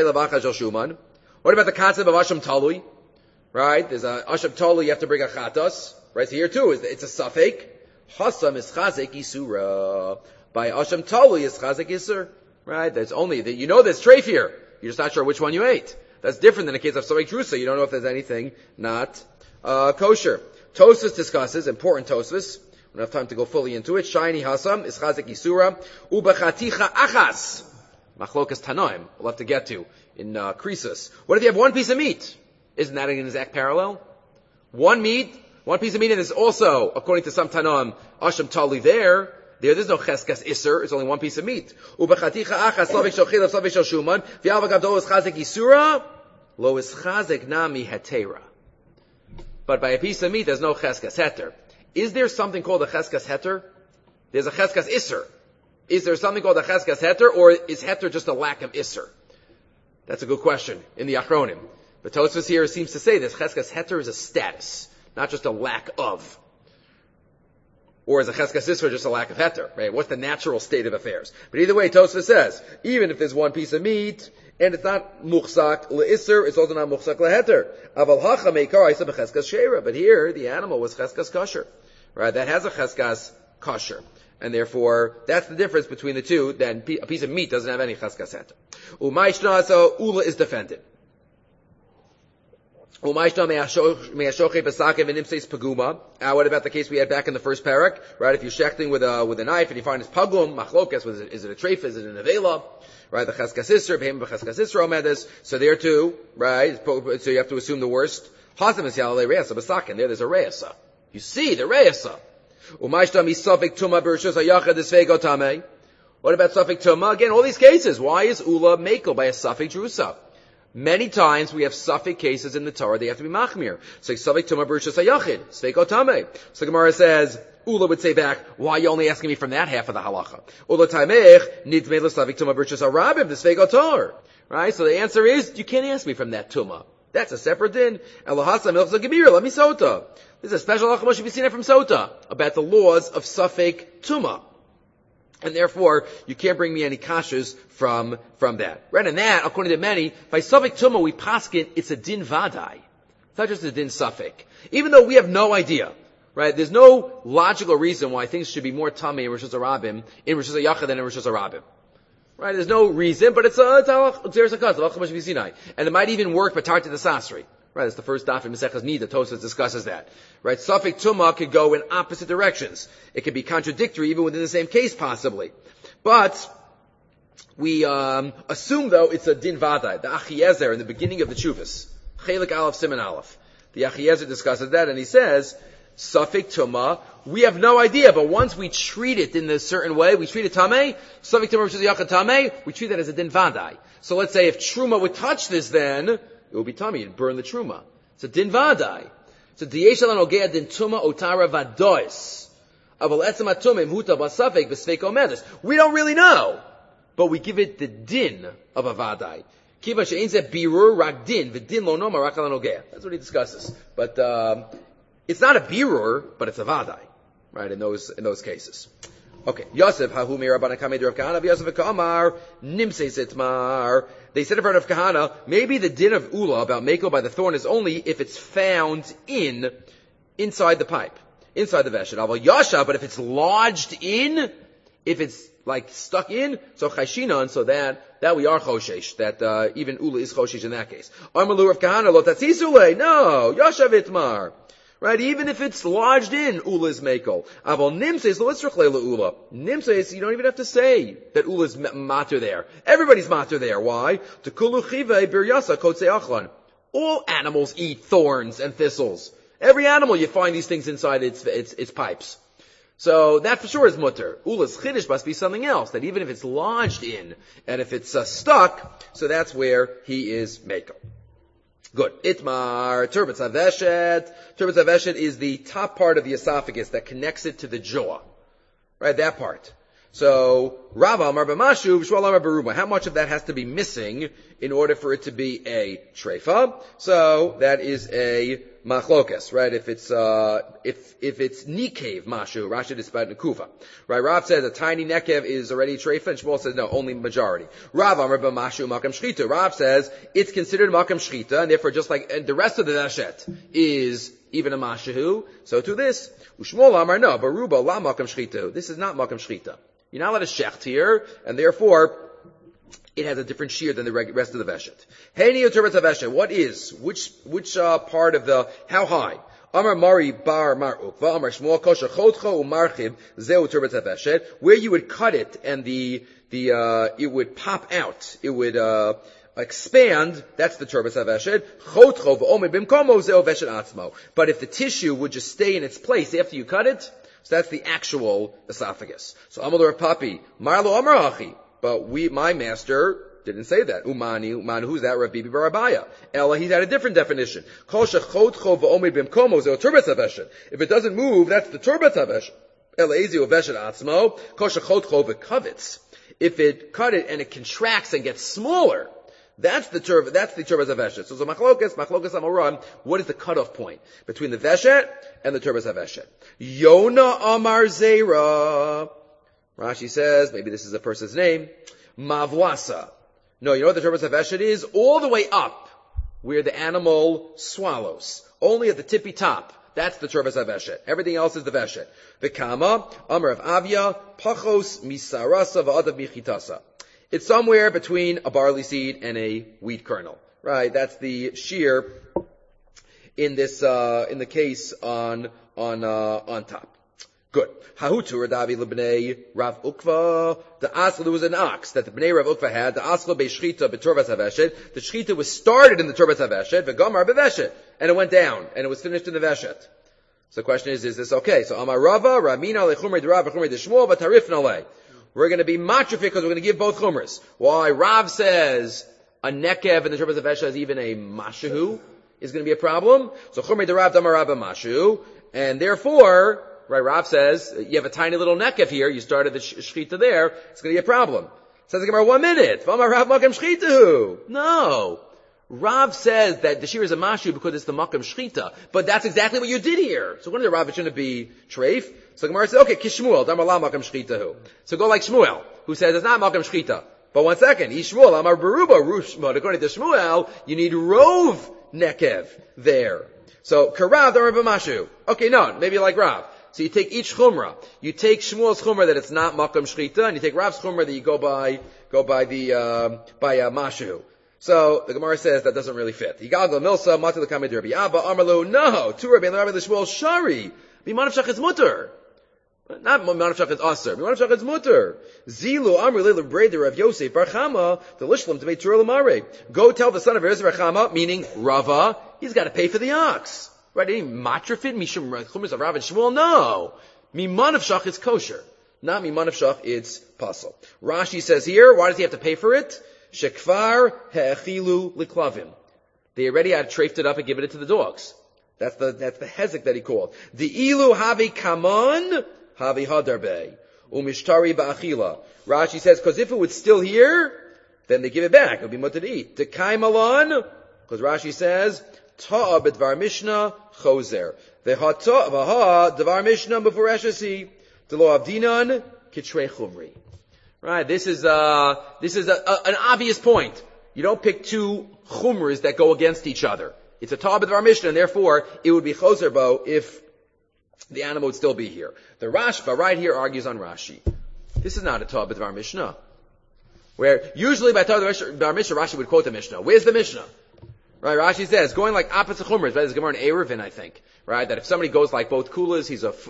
concept of Asham Talui? Right? There's a Asham Talui, you have to bring a Chatas. Right? So here too, it's a Safek. Hasam is Chazek Isura. By Asham Talui is Chazek Isur. Right? There's only, there's treif here. You're just not sure which one you ate. That's different than the case of Safek Drusa. You don't know if there's anything not kosher. Tosfos discusses, important Tosfos. We don't have time to go fully into it. Shiny Hasam is Chazek Isura. Ubachaticha Achas. Machlokas Tanoim. We'll have to get to in Krisus. What if you have one piece of meat? Isn't that an exact parallel? One piece of meat, and there's also, according to some Tanoim, Asham Tali there. There's no cheskas iser. It's only one piece of meat. Ubechaticha achas slavik shel chilav slavik shel shuman. V'al v'gavdo is chazek isura. Lo is chazek nami hetera. But by a piece of meat, there's no cheskas heter. Is there something called a cheskas heter? There's a cheskas iser. Is there something called a cheskas heter, or is heter just a lack of iser? That's a good question in the Achronim. But Tosfos here seems to say this cheskas heter is a status, not just a lack of. Or is a cheskas iser just a lack of heter? Right? What's the natural state of affairs? But either way, Tosfos says, even if there's one piece of meat, and it's not muchsak le'iser, it's also not muchsak le'heter. Aval hacha meikar isa b'cheskas sheira. But here, the animal was cheskas kosher. Right? That has a cheskas kosher. And therefore, that's the difference between the two. Then a piece of meat doesn't have any cheskas heter. U'maishna, so ula is defended. What about the case we had back in the first parak? Right, if you're shechting with a knife and you find it's pagum, machlokes, is it a treif, is it an avela? Right, the cheskas isser, behem b'cheskas isser omedes. So there too, right, so you have to assume the worst. Hasam is yalei reasa b'sakin. There's a reasa. You see the reasa. What about safek tuma? Again, all these cases. Why is ula makel by a safek drusa? Many times we have safek cases in the Torah, they have to be machmir. So safek tuma b'rishus hayachid, sfeik otame. So Gemara says, ula would say back, why are you only asking me from that half of the halacha? Ula taimech, nidmei l'safek tuma b'rishus harabim, the sfeik otor. Right? So the answer is, you can't ask me from that tuma. That's a separate din. Elohasa milchza gebira, let me sota. This is a special halacha Moshe B'sinai from sota, about the laws of safek tuma. And therefore, you can't bring me any kashas from that. Right, and that, according to many, by safek tuma we paskin, it's a din vadai. It's not just a din safek. Even though we have no idea, right? There's no logical reason why things should be more tummy in Rosh Hashanah in Rosh Hashanah than in Rosh Hashanah. Right, there's no reason, but there's a cause of Moshe B'sinai. And it might even work for Tarta the Sasri. Right, it's the first daf in Maseches Nida. Tosfos discusses that. Right, safek tuma could go in opposite directions. It could be contradictory even within the same case, possibly. But we assume though it's a din vadai. The Achiezer in the beginning of the Chuvas, Chelik Aleph Siman Aleph. The Achiezer discusses that, and he says safek tuma. We have no idea, but once we treat it in a certain way, we treat it tamei. Safek tuma which is yachad tamei. We treat that as a din vadai. So let's say if truma would touch this, then it will be tummy, it'd burn the truma. It's a din vadai. So diyesh ala nogea din tuma otara vadois. Aval etzem atumim huta basafek b'sfeik omedes. We don't really know, but we give it the din of a vadai. Kiva she'ein zeh birur rak din, v'din lo noma rak ala nogea. That's what he discusses. But it's not a birur, but it's a vadai, right? In those cases. Okay. Yosef hahu mirabana kamed Rav Kahana v'Yosef v'Kamar nimse sitmar. They said in front of Kahana, maybe the din of ula about meko by the thorn is only if it's found inside the pipe, inside the veshet. Aval yasha, but if it's lodged in, if it's like stuck in, so chayshina, and so that we are choshesh, that even ula is choshesh in that case. Armalu Rav Kahana lo tatzisule, no, yasha vitmar. Right, even if it's lodged in, ula is meko. Aval nimses lo itzrach ula. Nimses, you don't even have to say that ula is mater there. Everybody's mater there. Why? Tekulu chive biryasa kotze achlan. All animals eat thorns and thistles. Every animal you find these things inside its pipes. So that for sure is mutter. Ula's chiddush must be something else. That even if it's lodged in and if it's stuck, so that's where he is meko. Good. Itmar, turbot zaveshet. Turbot zaveshet is the top part of the esophagus that connects it to the jaw. Right, that part. So, Rava Amar b'mashu, Shmuel Amar b'ruba. How much of that has to be missing in order for it to be a treifa? So, that is a machlokes, right? If it's nikev mashu, Rashi dispat nekufa. Right, Rav says a tiny nekev is already treifa, and Shmuel says no, only majority. Rav Amar b'mashu makam shchita. Rav says it's considered makam shchita, and therefore just like and the rest of the dashet is even a mashahu, so to this. Ushmuel Amar no, baruba la makam shchita. This is not makam shchita. You're not allowed to shecht here, and therefore it has a different shear than the rest of the veshet. Heini uterbet veshet. What is which part of the how high? Amar Mari bar Mar Ukva Amar Shmuel Kosher Chodcho Umarchiv Zeu uterbet veshet. Where you would cut it and the it would pop out. It would expand. That's the turbas haveshed. Chodcho v'omed b'mkomo zeu veshet atzmo. But if the tissue would just stay in its place after you cut it, So that's the actual esophagus. So Amal Rav Papi, Marlo Amar Hachi. But my master didn't say that. Umani, who's that? Rav Bibi bar Abaya. Ella, he's had a different definition. If it doesn't move, that's the turbas haveshet. If it cut it and it contracts and gets smaller, that's the turbas haveshet. So machlokas amoram, what is the cutoff point between the veshet and the turbas haveshet? Yona Amar Zera. Rashi says, maybe this is a person's name, Mavwasa. No, you know what the turbas haveshet is? All the way up, where the animal swallows. Only at the tippy top. That's the turbas haveshet. Everything else is the veshet. V'kama, Amar of Avya, Pachos misarasa v'adav michitasa. It's somewhere between a barley seed and a wheat kernel. Right? That's the shear in this, in the case on top. Good. Hahutu Radavi lebnei Rav Ukva. The asla, there was an ox that the bnei Rav Ukva had. The asla be'shchita be'turbas haveshet. The shchita was started in the turbas haveshet, ve'gamar be'veshet, and it went down, and it was finished in the veshet. So the question is this okay? So Amar Rava, Ramina lechumrei d'Rav, v'chumrei d'Shmuel, v'tarifna lei. We're going to be matrifik because we're going to give both chumras. Why? Rav says a nekev in the turbas haveshet is even a mashahu is going to be a problem. So chumrei d'Rav, damar Rav mashahu, and therefore. Right, Rav says, you have a tiny little nekev here, you started the shchita there, it's going to be a problem. Says the Gemara, 1 minute. No. Rav says that the shear is a mashu because it's the makam shchita, but that's exactly what you did here. So according to Rav, it shouldn't be treif. So the Gemara says, okay, kishmuel, damar makam shchitahu. So go like Shmuel, who says it's not makam shchita. But 1 second, Shmuel, amar beruba, rushma. According to Shmuel, you need rov nekev there. So, karav, damar b'mashu. Okay, no, maybe like Rav. So you take each chumrah. You take Shmuel's chumrah that it's not makam shchita, and you take Rav's chumrah that you go by mashu. So the Gemara says that doesn't really fit. Yigal milsa matil kamei derbi Abba Amarlu. No, two Rabbi and Rabbi Shmuel shari. Bimanav shach is mutter. Not Bimanav shach is aser. Bimanav shach is mutter. Zilu Amr Leila Breder of Yosef Bar Chama the Lishlam to make Turul Amare. Go tell the son of Yosef Bar Chama, meaning Rava, he's got to pay for the ox. Right? Any matrafid, mishum chumas of Rav and Shmuel? No. Miman of shach is kosher. Not miman of shach, it's pasul. Rashi says here, why does he have to pay for it? Shekvar he'echilu liklavim. They already had treifed it up and given it to the dogs. That's the hezek that he called. The ilu havi kaman, havi hadarbe. Umishtari ba'achila. Rashi says, because if it was still here, then they give it back. It would be mutter to eat. Tekai malan, because Rashi says, Ta'a b'dvar Mishnah chozer. V'ha v'ha dvar Mishnah before Eshasi. Delo avdinan kitrei chumri. Right. This is an obvious point. You don't pick two chumras that go against each other. It's a ta'a b'dvar Mishnah, and therefore it would be chozer bo if the animal would still be here. The Rashba right here argues on Rashi. This is not a ta'a b'dvar Mishnah. Where usually by ta'a b'dvar Mishnah Rashi would quote the Mishnah. Where's the Mishnah? Right, Rashi says, going like opposite chumras, right? There's Gemara in Eruvin, I think. Right? That if somebody goes like both kulas, he's a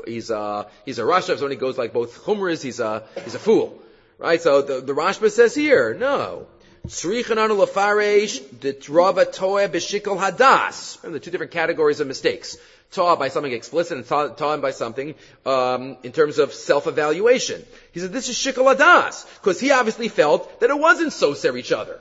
rasha. If somebody goes like both chumras, he's a fool. Right? So the Rashba says here, no. Tzrichananu lafaresh detrava toeh b'shikol hadas. Remember the two different categories of mistakes. Toah by something explicit and toah by something, in terms of self-evaluation. He said, this is shikol hadas. Because he obviously felt that it wasn't so ser each other.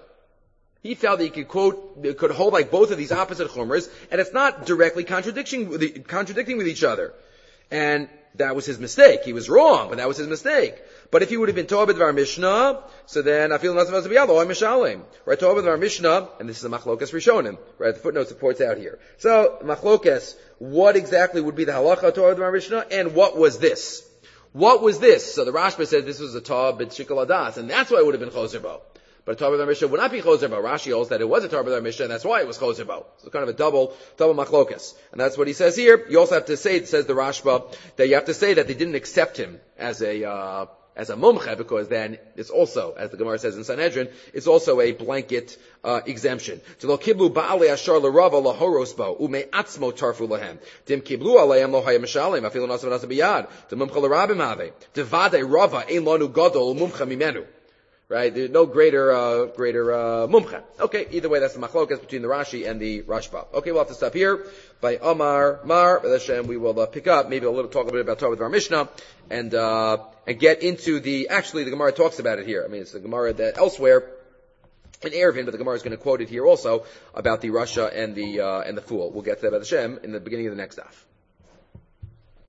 He felt that he could hold like both of these opposite chumras, and it's not directly contradicting with each other. And that was his mistake. He was wrong, but that was his mistake. But if he would have been Toah b'dvar Mishnah, so then I feel not supposed to be Alo, I'm Mishalim. Right, Toah b'dvar Mishnah, and this is a Machlokas Rishonim. Right, the footnote supports out here. So, Machlokas, what exactly would be the halacha Toah b'dvar Mishnah, and what was this? What was this? So the Rashba says this was a Toah b'shikol hadas, and that's why it would have been Choser Bo. But a Torah b'dvar Mishnah would not be Choser Bo. Rashi holds that it was a Torah b'dvar Mishnah, and that's why it was Choser Bo. So kind of a double machlokas. And that's what he says here. You also have to say, it says the Rashba, that you have to say that they didn't accept him as a mumche, because then it's also, as the Gemara says in Sanhedrin, it's also a blanket exemption. Lo kiblu ba'alei ashar l'rava lahoros bo u'mei atzmo tarfu lahem. Dim kiblu aleim lo hayam mishalim afilu nasav nasa biyad. Dim mumcha l'rabim have. Devade rava ein lanu gadol mumcha mimenu. right? There's no greater mumcha. Okay, either way, that's the machlokas between the Rashi and the Rashba. Okay, we'll have to stop here. By Amar Mar, Hashem, we will pick up, maybe talk a bit about Torah with our Mishnah, and get into actually the Gemara talks about it here. I mean, it's the Gemara that elsewhere, in Eruvin, but the Gemara is going to quote it here also, about the Rasha and the fool. We'll get to that by Hashem in the beginning of the next daf.